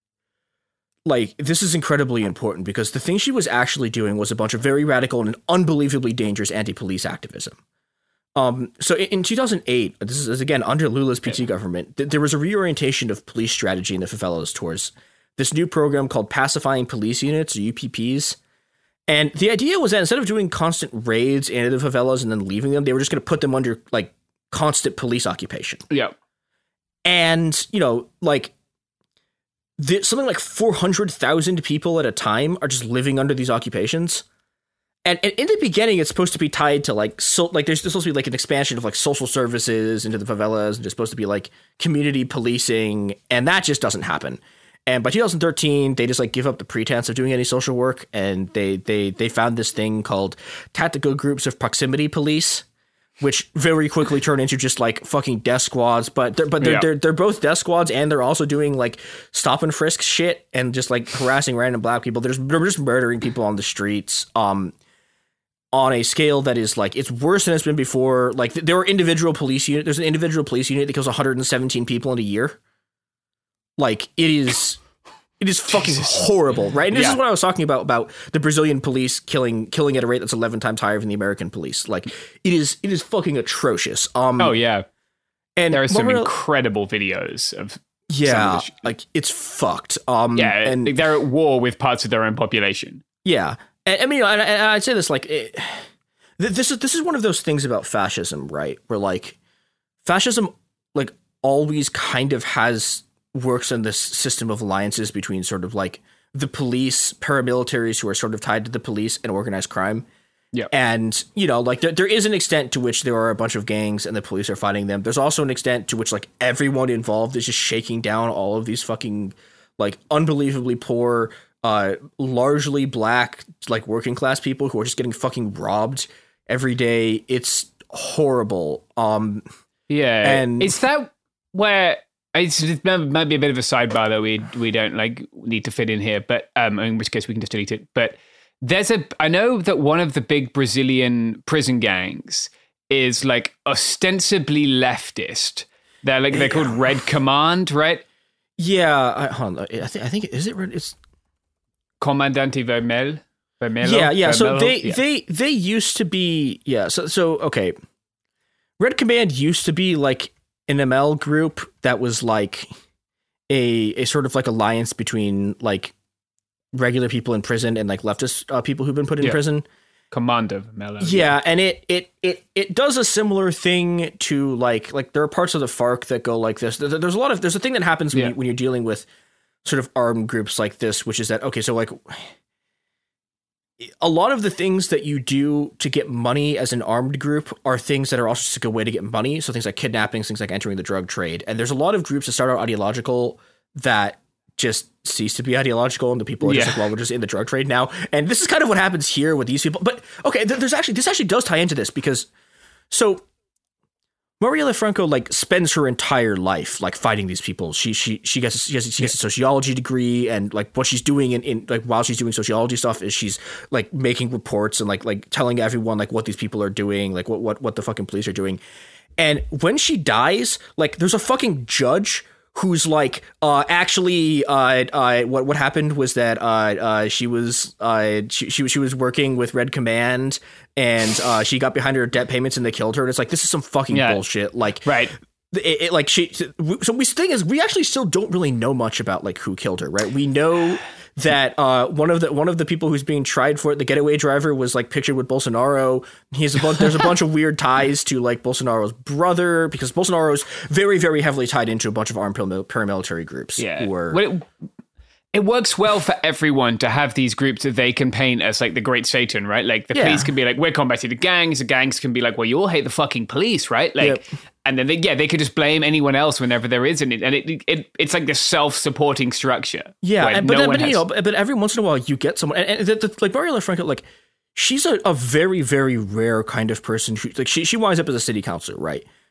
incredibly important, because the thing she was actually doing was a bunch of very radical and unbelievably dangerous anti-police activism. So in 2008, this is again under Lula's PT government, there was a reorientation of police strategy in the favelas towards this new program called Pacifying Police Units, or UPPs. And the idea was that instead of doing constant raids into the favelas and then leaving them, they were just going to put them under like constant police occupation. Yeah. And, something like 400,000 people at a time are just living under these occupations. And in the beginning, it's supposed to be tied to there's supposed to be like an expansion of like social services into the favelas, and there's supposed to be like community policing, and that just doesn't happen. And by 2013, they just like give up the pretense of doing any social work, and they found this thing called tactical groups of proximity police, which very quickly turned into just like fucking death squads. But they're both death squads, and they're also doing like stop and frisk shit and just like harassing random black people. They're just murdering people on the streets. On a scale that is like, it's worse than it's been before. Like there are individual police unit. There's an individual police unit that kills 117 people in a year. Like it is fucking horrible, right? And this is what I was talking about the Brazilian police killing at a rate that's 11 times higher than the American police. Like it is fucking atrocious. And there are some incredible videos of like it's fucked. And they're at war with parts of their own population. Yeah. And I mean, and I'd say this, like, this is one of those things about fascism, right? Where, like, fascism, like, always kind of works in this system of alliances between sort of, like, the police, paramilitaries who are sort of tied to the police, and organized crime. Yeah. And, like, there is an extent to which there are a bunch of gangs and the police are fighting them. There's also an extent to which, like, everyone involved is just shaking down all of these fucking, like, unbelievably poor, largely black, like working class people who are just getting fucking robbed every day. It's horrible. And is that where it might be a bit of a sidebar that we don't like need to fit in here, but in which case we can just delete it. But I know that one of the big Brazilian prison gangs is like ostensibly leftist. They're called Red Command, right? Yeah, hold on. I think is it Red? It's Comandante Vermelho. Yeah. So they used to be So okay, Red Command used to be like an ML group that was like a sort of like alliance between like regular people in prison and like leftist people who've been put in prison. Commander Vermelho. Yeah, and it does a similar thing to like there are parts of the FARC that go like this. There's a thing that happens when you're dealing with sort of armed groups like this, which is that, okay, so like a lot of the things that you do to get money as an armed group are things that are also just like a way to get money. So things like kidnapping, things like entering the drug trade. And there's a lot of groups that start out ideological that just cease to be ideological, and the people are just like, well, we're just in the drug trade now. And this is kind of what happens here with these people. But okay, this actually does tie into this, because so Marielle Franco like spends her entire life like fighting these people. She gets a sociology degree, and like what she's doing in like while she's doing sociology stuff is she's like making reports and like telling everyone like what these people are doing, like what the fucking police are doing. And when she dies, like there's a fucking judge who's like what happened was that she was working with Red Command, and she got behind her debt payments and they killed her. And it's like, this is some fucking bullshit. Like, right. So the thing is, we actually still don't really know much about like who killed her, right? We know that one of the people who's being tried for it, the getaway driver, was like pictured with Bolsonaro. There's a bunch of weird ties to like Bolsonaro's brother, because Bolsonaro's very, very heavily tied into a bunch of armed paramilitary groups. Yeah. Who are, it works well for everyone to have these groups that they can paint as like the great Satan, right? Like the police can be like, we're combating the gangs can be like, well, you all hate the fucking police, right? Like, and then they could just blame anyone else whenever there is, and it's like this self-supporting structure. Yeah, but every once in a while you get someone, and like Marielle Franco, like she's a very, very rare kind of person who, like she winds up as a city councilor, right?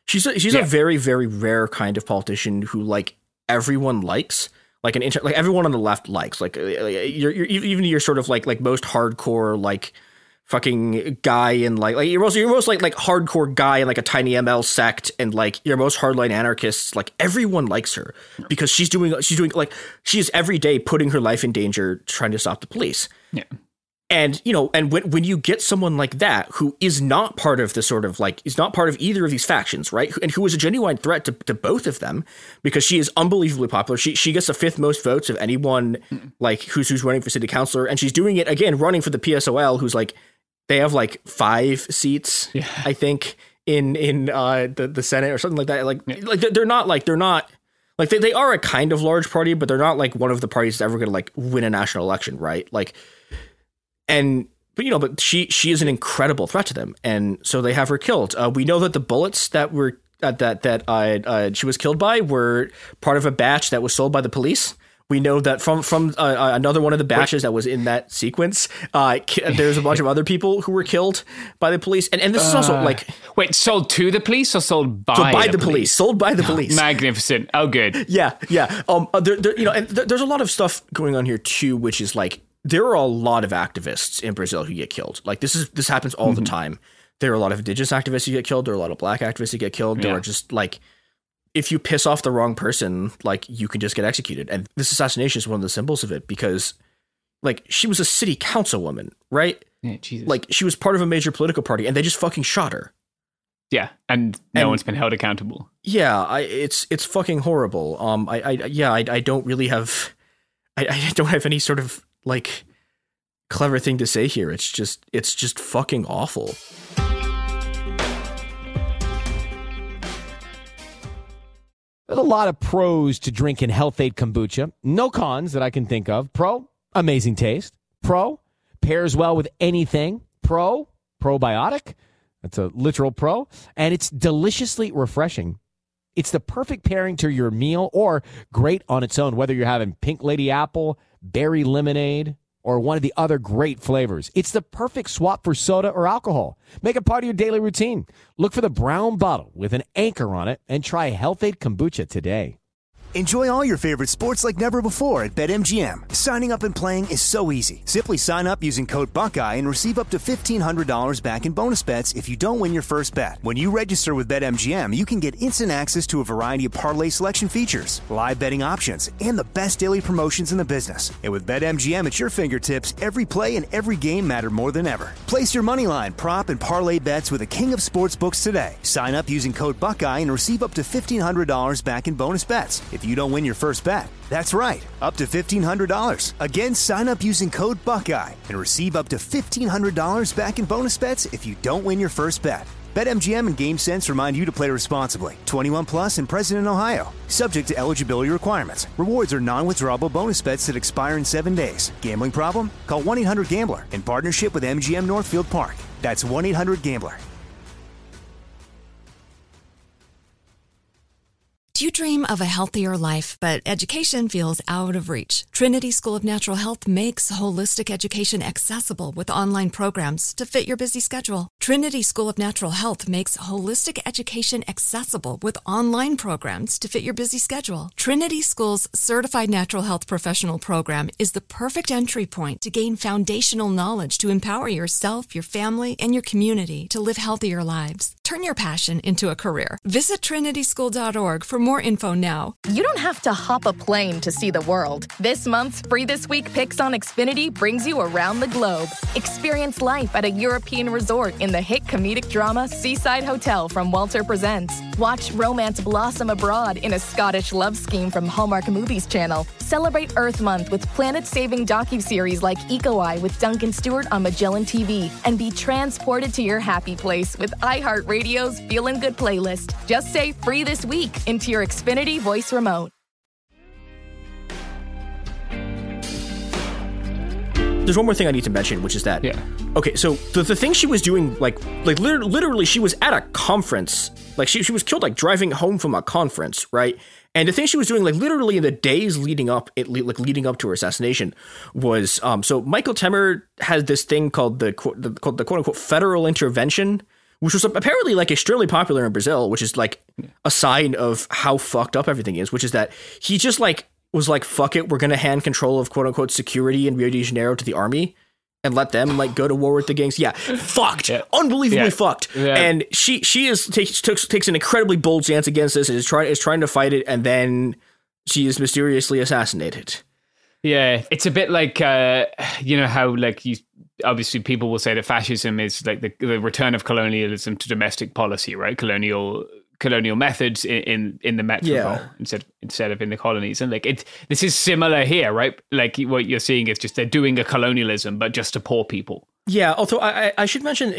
She's a very, very rare kind of politician who like everyone likes. Like like everyone on the left likes, like you're even your sort of like most hardcore like fucking guy in like you're most like hardcore guy in like a tiny ML sect, and like your most hardline anarchists, like everyone likes her because she's doing like she's every day putting her life in danger trying to stop the police. Yeah. And, you know, and when you get someone like that, who is not part of the sort of like, is not part of either of these factions, right? And who is a genuine threat to both of them, because she is unbelievably popular. She gets the 5th most votes of anyone like who's running for city councilor. And she's doing it again, running for the PSOL, who's like, they have like 5 seats, I think, in the Senate or something like that. Like they're not they are a kind of large party, but they're not like one of the parties that's ever going to like win a national election, right? Like, but she is an incredible threat to them, and so they have her killed. We know that the bullets that were she was killed by were part of a batch that was sold by the police. We know that from another one of the batches that was in that sequence. There's a bunch of other people who were killed by the police, and this is also like sold to the police or sold by the police? Sold by the police. Magnificent. Oh, good. Yeah. And there's a lot of stuff going on here too, which is like, there are a lot of activists in Brazil who get killed. Like this happens all the time. There are a lot of indigenous activists who get killed. There are a lot of black activists who get killed. There are just like, if you piss off the wrong person, like you can just get executed. And this assassination is one of the symbols of it, because like she was a city councilwoman, right? Yeah, Jesus. Like she was part of a major political party, and they just fucking shot her. Yeah, and no one's been held accountable. Yeah, it's fucking horrible. I don't really have, I don't have any sort of like clever thing to say here. It's just fucking awful. There's a lot of pros to drinking Health-Ade kombucha. No cons that I can think of. Pro, amazing taste. Pro, pairs well with anything. Pro, probiotic. That's a literal pro. And it's deliciously refreshing. It's the perfect pairing to your meal, or great on its own, whether you're having Pink Lady Apple, berry lemonade, or one of the other great flavors. It's the perfect swap for soda or alcohol. Make it part of your daily routine. Look for the brown bottle with an anchor on it and try Health-Ade kombucha today. Enjoy all your favorite sports like never before at BetMGM. Signing up and playing is so easy. Simply sign up using code Buckeye and receive up to $1,500 back in bonus bets if you don't win your first bet. When you register with BetMGM, you can get instant access to a variety of parlay selection features, live betting options, and the best daily promotions in the business. And with BetMGM at your fingertips, every play and every game matter more than ever. Place your moneyline, prop, and parlay bets with the king of sportsbooks today. Sign up using code Buckeye and receive up to $1,500 back in bonus bets if you don't win your first bet. That's right, up to $1,500. Again, sign up using code Buckeye and receive up to $1,500 back in bonus bets if you don't win your first bet. BetMGM and GameSense remind you to play responsibly. 21 plus and present in Ohio. Subject to eligibility requirements. Rewards are non-withdrawable bonus bets that expire in 7 days. Gambling problem? Call 1-800-GAMBLER in partnership with MGM Northfield Park. That's 1-800-GAMBLER. Do you dream of a healthier life, but education feels out of reach? Trinity School of Natural Health makes holistic education accessible with online programs to fit your busy schedule. Trinity School of Natural Health makes holistic education accessible with online programs to fit your busy schedule. Trinity School's Certified Natural Health Professional Program is the perfect entry point to gain foundational knowledge to empower yourself, your family, and your community to live healthier lives. Turn your passion into a career. Visit trinityschool.org for more info now. You don't have to hop a plane to see the world. This month's Free This Week Picks on Xfinity brings you around the globe. Experience life at a European resort in the hit comedic drama Seaside Hotel from Walter Presents. Watch romance blossom abroad in a Scottish love scheme from Hallmark Movies Channel. Celebrate Earth Month with planet-saving docuseries like Eco Eye with Duncan Stewart on Magellan TV. And be transported to your happy place with iHeartRadio's Feelin' Good playlist. Just say Free This Week into your Xfinity voice remote. There's one more thing I need to mention, which is that, okay, so the thing she was doing, like literally she was at a conference, like she was killed, like driving home from a conference, right? And the thing she was doing, like literally in the days leading up to her assassination, was so Michael Temer had this thing called the quote unquote federal intervention, which was apparently like extremely popular in Brazil, which is like a sign of how fucked up everything is, which is that he just like was like, fuck it, we're going to hand control of quote unquote security in Rio de Janeiro to the army and let them like go to war with the gangs. Yeah. Fucked. Yeah. Unbelievably fucked. Yeah. And she takes an incredibly bold stance against this and is trying to fight it. And then she is mysteriously assassinated. Yeah. It's a bit like, how like obviously people will say that fascism is like the return of colonialism to domestic policy, right? Colonial methods in the metropole instead of in the colonies. And like this is similar here, right? Like what you're seeing is just they're doing a colonialism, but just to poor people. Yeah. Although I should mention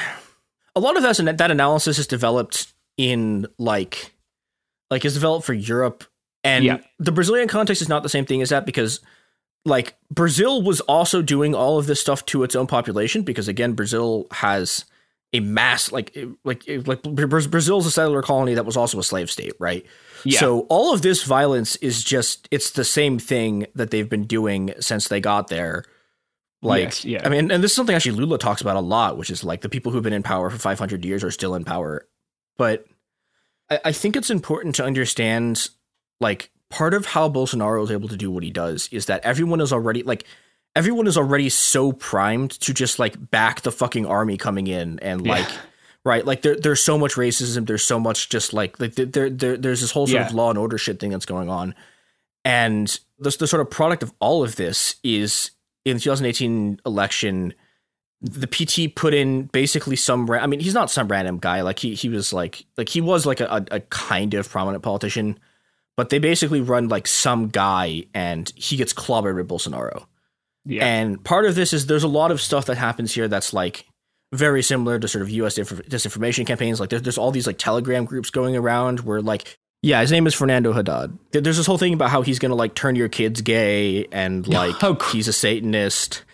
a lot of that analysis is developed in like is developed for Europe, and the Brazilian context is not the same thing as that, because like Brazil was also doing all of this stuff to its own population, because again, Brazil has a mass like Brazil's a settler colony that was also a slave state, right? Yeah. So all of this violence is it's the same thing that they've been doing since they got there. Like, I mean, and this is something actually Lula talks about a lot, which is like the people who've been in power for 500 years are still in power. But I think it's important to understand like part of how Bolsonaro is able to do what he does is that everyone is already so primed to just like back the fucking army coming in and like, right. Like there's so much racism. There's so much just like there's this whole sort of law and order shit thing that's going on. And the sort of product of all of this is in the 2018 election, the PT put in basically I mean, he's not some random guy. Like he was like he was like a kind of prominent politician, but they basically run like some guy and he gets clobbered with Bolsonaro. Yeah. And part of this is there's a lot of stuff that happens here that's like very similar to sort of US disinformation campaigns. Like there's all these like Telegram groups going around where like, his name is Fernando Haddad. There's this whole thing about how he's going to like turn your kids gay and like he's a Satanist.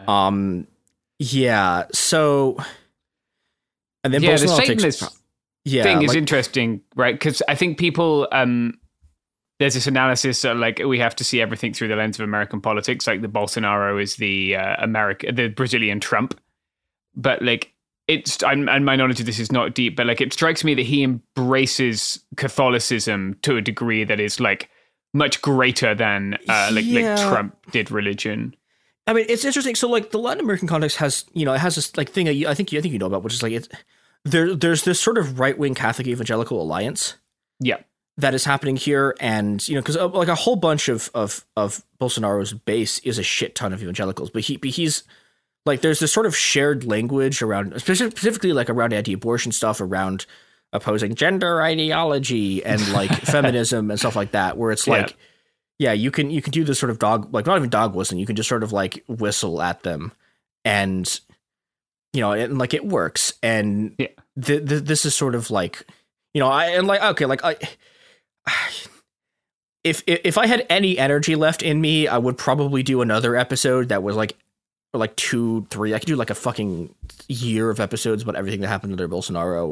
So, and then the Satanist thing is interesting, right? Because I think people, there's this analysis that like we have to see everything through the lens of American politics. Like the Bolsonaro is the Brazilian Trump, but like and my knowledge of this is not deep, but like it strikes me that he embraces Catholicism to a degree that is like much greater than like Trump did religion. I mean, it's interesting. So like the Latin American context has, it has this like thing I think you know about, which is like there's this sort of right-wing Catholic evangelical alliance. Yeah. That is happening here. And, because like a whole bunch of Bolsonaro's base is a shit ton of evangelicals, but he's like, there's this sort of shared language around, specifically like around anti-abortion stuff, around opposing gender ideology and like feminism and stuff like that, where it's like, you can do this sort of not even dog whistling. You can just sort of like whistle at them and, and like it works. And this is sort of like, if I had any energy left in me, I would probably do another episode that was like 2, 3. I could do like a fucking year of episodes about everything that happened under Bolsonaro.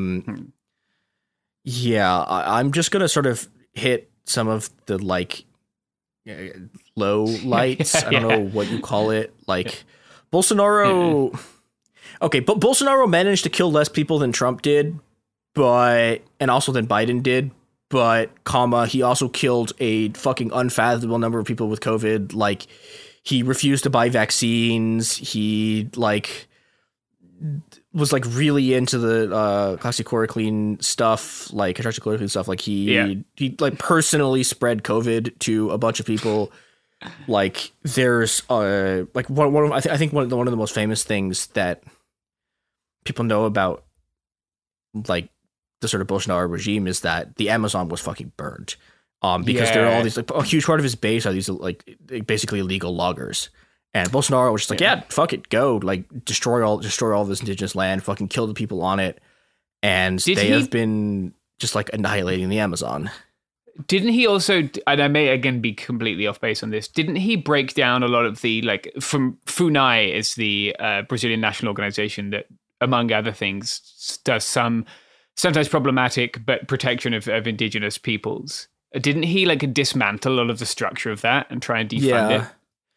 I'm just gonna sort of hit some of the like low lights. I don't know what you call it. Like Bolsonaro. Okay, but Bolsonaro managed to kill less people than Trump did, and also than Biden did. But, he also killed a fucking unfathomable number of people with COVID. Like, he refused to buy vaccines. He, like, was, like, really into the hydroxychloroquine stuff, like, hydroxychloroquine stuff. Like, he like, personally spread COVID to a bunch of people. Like, there's, like, I think one of the most famous things that people know about, like, the sort of Bolsonaro regime is that the Amazon was fucking burned, because there are all these like a huge part of his base are these like basically illegal loggers, and Bolsonaro was just like, fuck it, go like destroy all this indigenous land, fucking kill the people on it, and have been just like annihilating the Amazon. Didn't he also, and I may again be completely off base on this, didn't he break down a lot of the like from FUNAI is the Brazilian national organization that among other things does some sometimes problematic, but protection of indigenous peoples. Didn't he like dismantle all of the structure of that and try and defund it?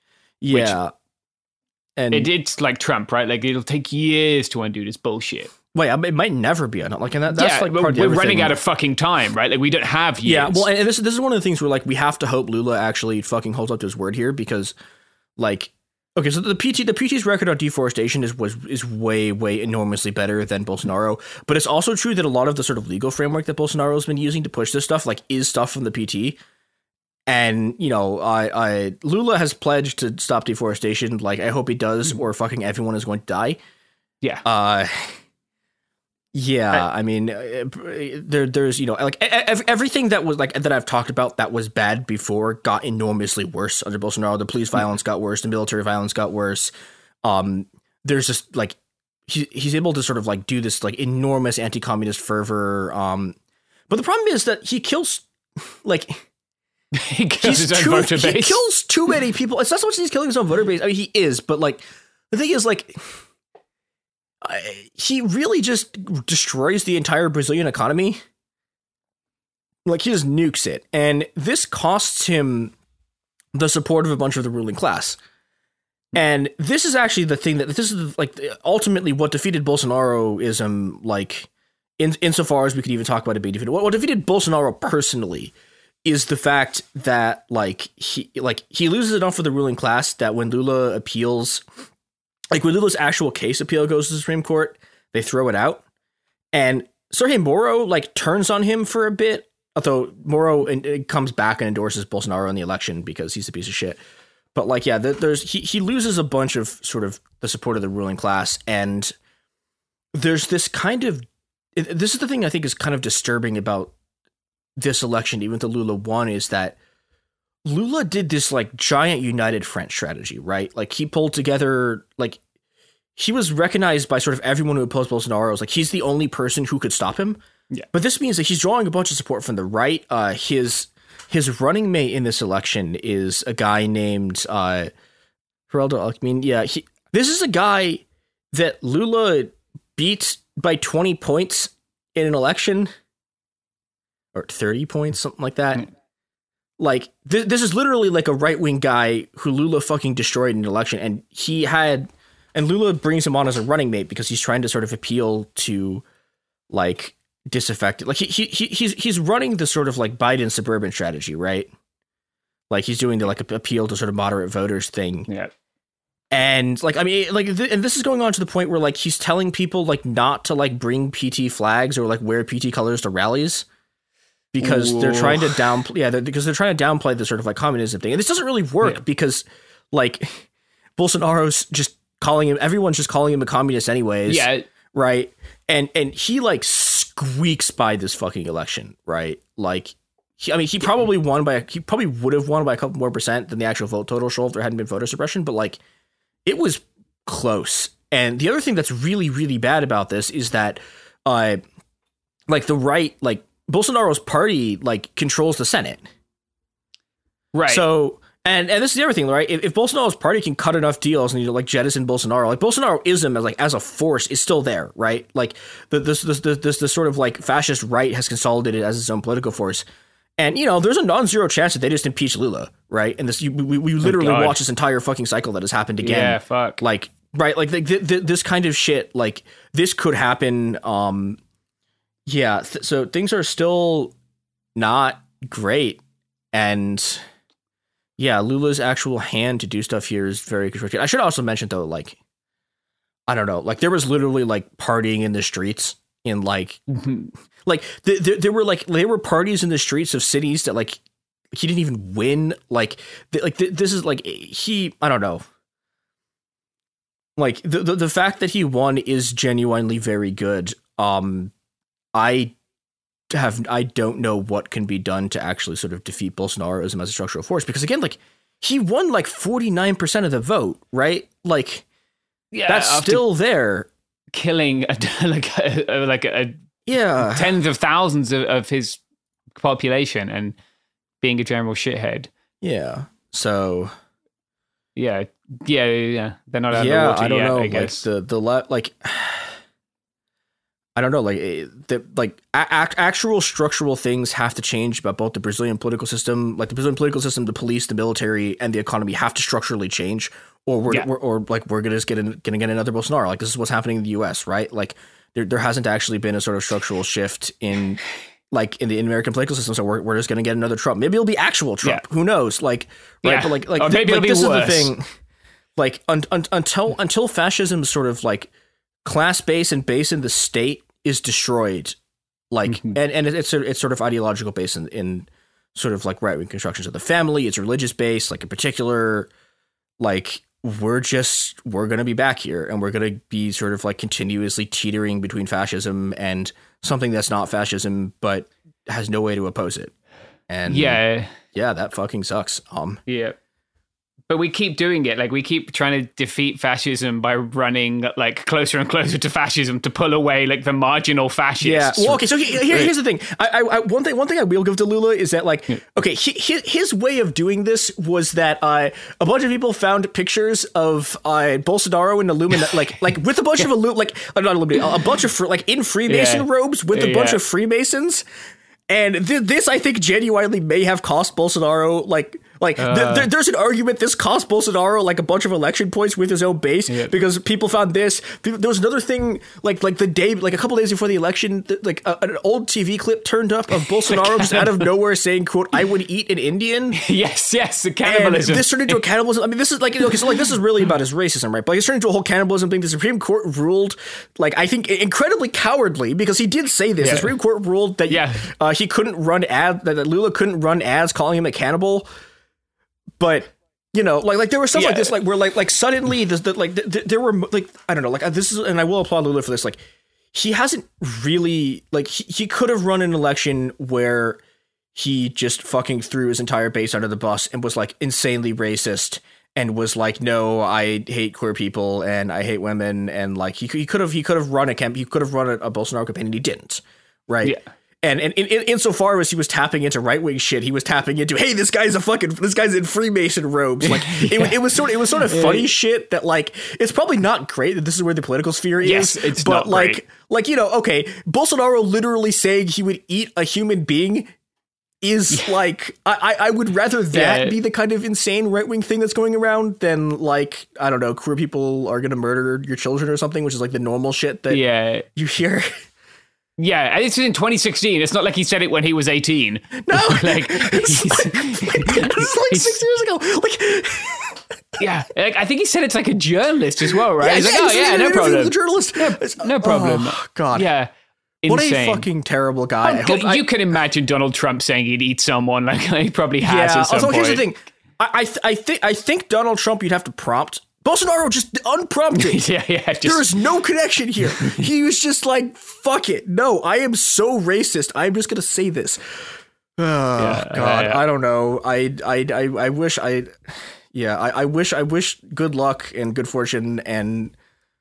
Yeah. And it's like Trump, right? Like it'll take years to undo this bullshit. Well, it might never be. Like, and that's like part of the we're running out of fucking time, right? Like, we don't have years. Yeah, well, and this is one of the things where like we have to hope Lula actually fucking holds up to his word here, because like, okay, so the PT's record on deforestation is way enormously better than Bolsonaro, but it's also true that a lot of the sort of legal framework that Bolsonaro has been using to push this stuff like is stuff from the PT. And, you know, Lula has pledged to stop deforestation. Like, I hope he does, or fucking everyone is going to die. Yeah. Yeah, I mean, there's, you know, like everything that was like that I've talked about that was bad before got enormously worse under Bolsonaro. The police violence got worse. The military violence got worse. There's just like he's able to sort of like do this like enormous anti-communist fervor. But the problem is that he kills like he kills his own voter base. He kills too many people. It's not so much that he's killing his own voter base. I mean, he is, but like the thing is like. He really just destroys the entire Brazilian economy. Like, he just nukes it. And this costs him the support of a bunch of the ruling class. And this is actually the thing this is like ultimately what defeated Bolsonaroism, like insofar as we could even talk about it being defeated. What defeated Bolsonaro personally is the fact that he loses enough for the ruling class that when Lula appeals, like when Lula's actual case appeal goes to the Supreme Court, they throw it out. And Sergio Moro like turns on him for a bit, although Moro comes back and endorses Bolsonaro in the election because he's a piece of shit. But like, yeah, he loses a bunch of sort of the support of the ruling class. And there's this this is the thing I think is kind of disturbing about this election, even though Lula won, is that Lula did this like giant united front strategy, right? Like he pulled together, like he was recognized by sort of everyone who opposed Bolsonaro as like he's the only person who could stop him. Yeah. But this means that he's drawing a bunch of support from the right. His running mate in this election is a guy named Geraldo Alckmin. Yeah, this is a guy that Lula beat by 20 points in an election, or 30 points, something like that. Like, this is literally like a right-wing guy who Lula fucking destroyed in an election, and Lula brings him on as a running mate because he's trying to sort of appeal to, like, disaffected. Like, he's running the sort of, like, Biden suburban strategy, right? Like, he's doing the, like, appeal to sort of moderate voters thing. Yeah. And, like, I mean, like, and this is going on to the point where, like, he's telling people, like, not to, like, bring PT flags or, like, wear PT colors to rallies. Because they're trying to downplay the sort of like communism thing. And this doesn't really work because like Bolsonaro's just everyone's just calling him a communist anyways. Yeah. Right. And he like squeaks by this fucking election. Right. Like, he probably would have won by a couple more percent than the actual vote total show if there hadn't been voter suppression. But like, it was close. And the other thing that's really, really bad about this is that like the right, like, Bolsonaro's party like controls the Senate. Right. So, and this is the other thing, right? If Bolsonaro's party can cut enough deals and like jettison Bolsonaro, like Bolsonaroism as a force is still there, right? Like this sort of like fascist right has consolidated as its own political force. And there's a non-zero chance that they just impeach Lula, right? And we literally watch this entire fucking cycle that has happened again. Yeah, fuck. Like, right, like this kind of shit, like this could happen. Yeah, so things are still not great, and yeah, Lula's actual hand to do stuff here is very constricted. I should also mention though, like, I don't know, like there was literally like partying in the streets in like, like there were parties in the streets of cities that like he didn't even win. Like, this is like I don't know. Like the fact that he won is genuinely very good. I don't know what can be done to actually sort of defeat Bolsonaroism as a structural force, because again, like he won like 49% of the vote, right? Like, yeah, that's still there, killing tens of thousands of his population and being a general shithead. Yeah. So. Yeah. They're not out of the water I don't yet, know. I guess. Like I don't know, like actual structural things have to change about both the Brazilian political system, like the Brazilian political system, the police, the military, and the economy have to structurally change, or we're gonna get another Bolsonaro. Like this is what's happening in the U.S., right? Like there hasn't actually been a sort of structural shift in the American political system. So we're just going to get another Trump. Maybe it'll be actual Trump. Who knows? Like, right. But like or maybe it'll be this worse. Is the thing. Like until fascism is sort of like class based and based in the state is destroyed, like and it's sort of ideological based in sort of like right wing constructions of the family. It's religious based, like in particular, like we're gonna be back here and we're gonna be sort of like continuously teetering between fascism and something that's not fascism but has no way to oppose it. And yeah, that fucking sucks. Yeah. But we keep doing it. Like, we keep trying to defeat fascism by running like closer and closer to fascism to pull away like the marginal fascists. Yeah. Well, okay. So here's the thing. One thing I will give to Lula is that like, okay, his way of doing this was that a bunch of people found pictures of Bolsonaro in like with a bunch of a bunch of like in Freemason robes with a bunch of Freemasons. And this, I think, genuinely may have cost Bolsonaro, there's an argument this cost Bolsonaro, like, a bunch of election points with his own base, because people found this. There was another thing, like the day, like, a couple days before the election, an old TV clip turned up of Bolsonaro just out of nowhere saying, quote, "I would eat an Indian." Yes, the cannibalism. And this turned into a cannibalism. I mean, this is, like, okay, so, like, this is really about his racism, right? But it's turned into a whole cannibalism thing. The Supreme Court ruled, like, I think, incredibly cowardly, because he did say this. The Supreme Court ruled that he couldn't run ads, that Lula couldn't run ads calling him a cannibal. But, you know, like there was stuff like this, like where like suddenly there were like, I don't know, like this is, and I will applaud Lula for this. Like, he hasn't really, like, he could have run an election where he just fucking threw his entire base under the bus and was like insanely racist and was like, no, I hate queer people and I hate women, and like he could have run a Bolsonaro campaign, and he didn't, right? Yeah. And insofar as he was tapping into right wing shit, he was tapping into, hey, this guy's in Freemason robes. Like, it was sort of funny shit that, like, it's probably not great that this is where the political sphere is. Yes, it's but not great. Like, you know, okay, Bolsonaro literally saying he would eat a human being is like, I would rather that be the kind of insane right wing thing that's going around than, like, I don't know, queer people are gonna murder your children or something, which is like the normal shit that you hear. Yeah, and it's in 2016. It's not like he said it when he was 18. No, like it's like 6 years ago. Like, like I think he said it's like a journalist as well, right? He's like, no problem. The journalist, no problem. Oh, God, yeah. What insane. a fucking terrible guy. You can imagine Donald Trump saying he'd eat someone, like he probably has at some point. Here's the thing. I think Donald Trump you'd have to prompt. Bolsonaro just unprompted. There's no connection here. He was just like, fuck it. No, I am so racist. I'm just going to say this. God, I don't know. I wish good luck and good fortune and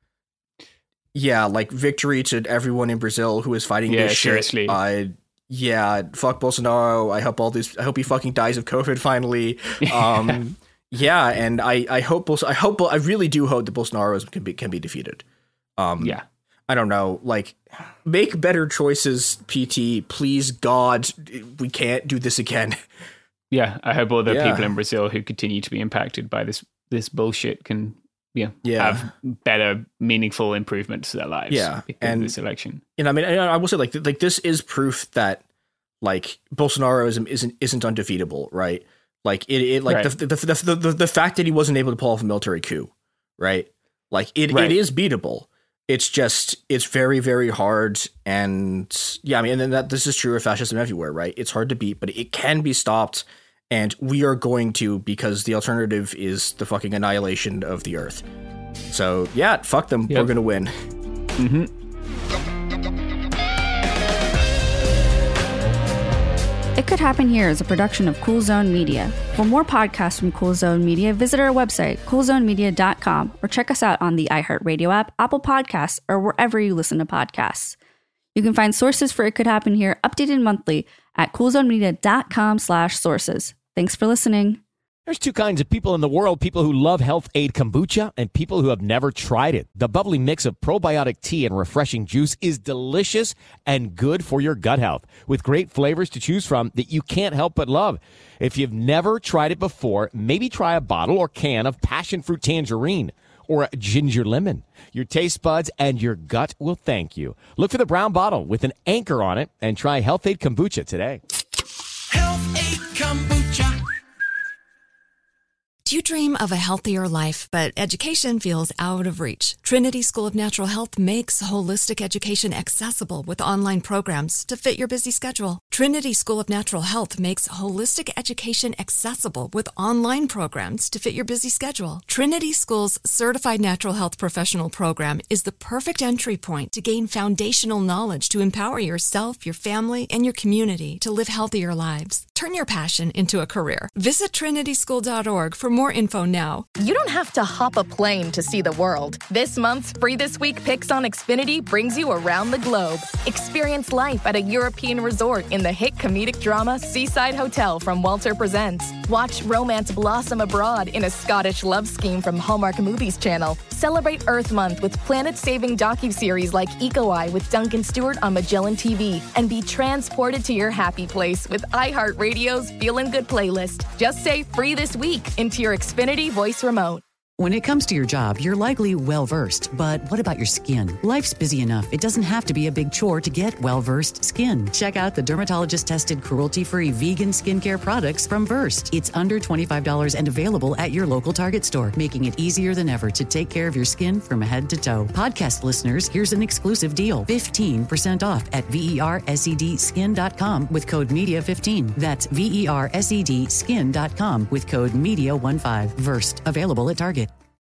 like victory to everyone in Brazil who is fighting this seriously. shit. Fuck Bolsonaro. I hope he fucking dies of COVID finally. Yeah, and I really do hope that Bolsonaro can be defeated. I don't know, like, make better choices, PT. Please, God, we can't do this again. Yeah, I hope all the people in Brazil who continue to be impacted by this bullshit can have better, meaningful improvements to their lives. Because of this election. And I mean, I will say, like this is proof that, like, Bolsonarism isn't undefeatable, right? Like the fact that he wasn't able to pull off a military coup, right? Like it is beatable. It's just, it's very, very hard. And I mean, and then this is true of fascism everywhere, right? It's hard to beat, but it can be stopped. And we are going to, because the alternative is the fucking annihilation of the earth. So fuck them. We're going to win. Mm-hmm. It Could Happen Here is a production of Cool Zone Media. For more podcasts from Cool Zone Media, visit our website, coolzonemedia.com, or check us out on the iHeartRadio app, Apple Podcasts, or wherever you listen to podcasts. You can find sources for It Could Happen Here updated monthly at coolzonemedia.com/sources. Thanks for listening. There's two kinds of people in the world, people who love Health Aid Kombucha and people who have never tried it. The bubbly mix of probiotic tea and refreshing juice is delicious and good for your gut health, with great flavors to choose from that you can't help but love. If you've never tried it before, maybe try a bottle or can of passion fruit tangerine, or ginger lemon. Your taste buds and your gut will thank you. Look for the brown bottle with an anchor on it and try Health-Ade Kombucha today. Health-Ade Kombucha. Do you dream of a healthier life, but education feels out of reach? Trinity School of Natural Health makes holistic education accessible with online programs to fit your busy schedule. Trinity School of Natural Health makes holistic education accessible with online programs to fit your busy schedule. Trinity School's Certified Natural Health Professional Program is the perfect entry point to gain foundational knowledge to empower yourself, your family, and your community to live healthier lives. Turn your passion into a career. Visit trinityschool.org for more info now. You don't have to hop a plane to see the world. This month's Free This Week Picks on Xfinity brings you around the globe. Experience life at a European resort in the hit comedic drama Seaside Hotel from Walter Presents. Watch romance blossom abroad in a Scottish love scheme from Hallmark Movies Channel. Celebrate Earth Month with planet-saving docuseries like Eco Eye with Duncan Stewart on Magellan TV. And be transported to your happy place with iHeartRadio's Feelin' Good playlist. Just say Free This Week into your Xfinity voice remote. When it comes to your job, you're likely well-versed, but what about your skin? Life's busy enough. It doesn't have to be a big chore to get well-versed skin. Check out the dermatologist-tested, cruelty-free vegan skincare products from Versed. It's under $25 and available at your local Target store, making it easier than ever to take care of your skin from head to toe. Podcast listeners, here's an exclusive deal. 15% off at VERSEDskin.com with code MEDIA15. That's VERSEDskin.com with code MEDIA15. Versed, available at Target.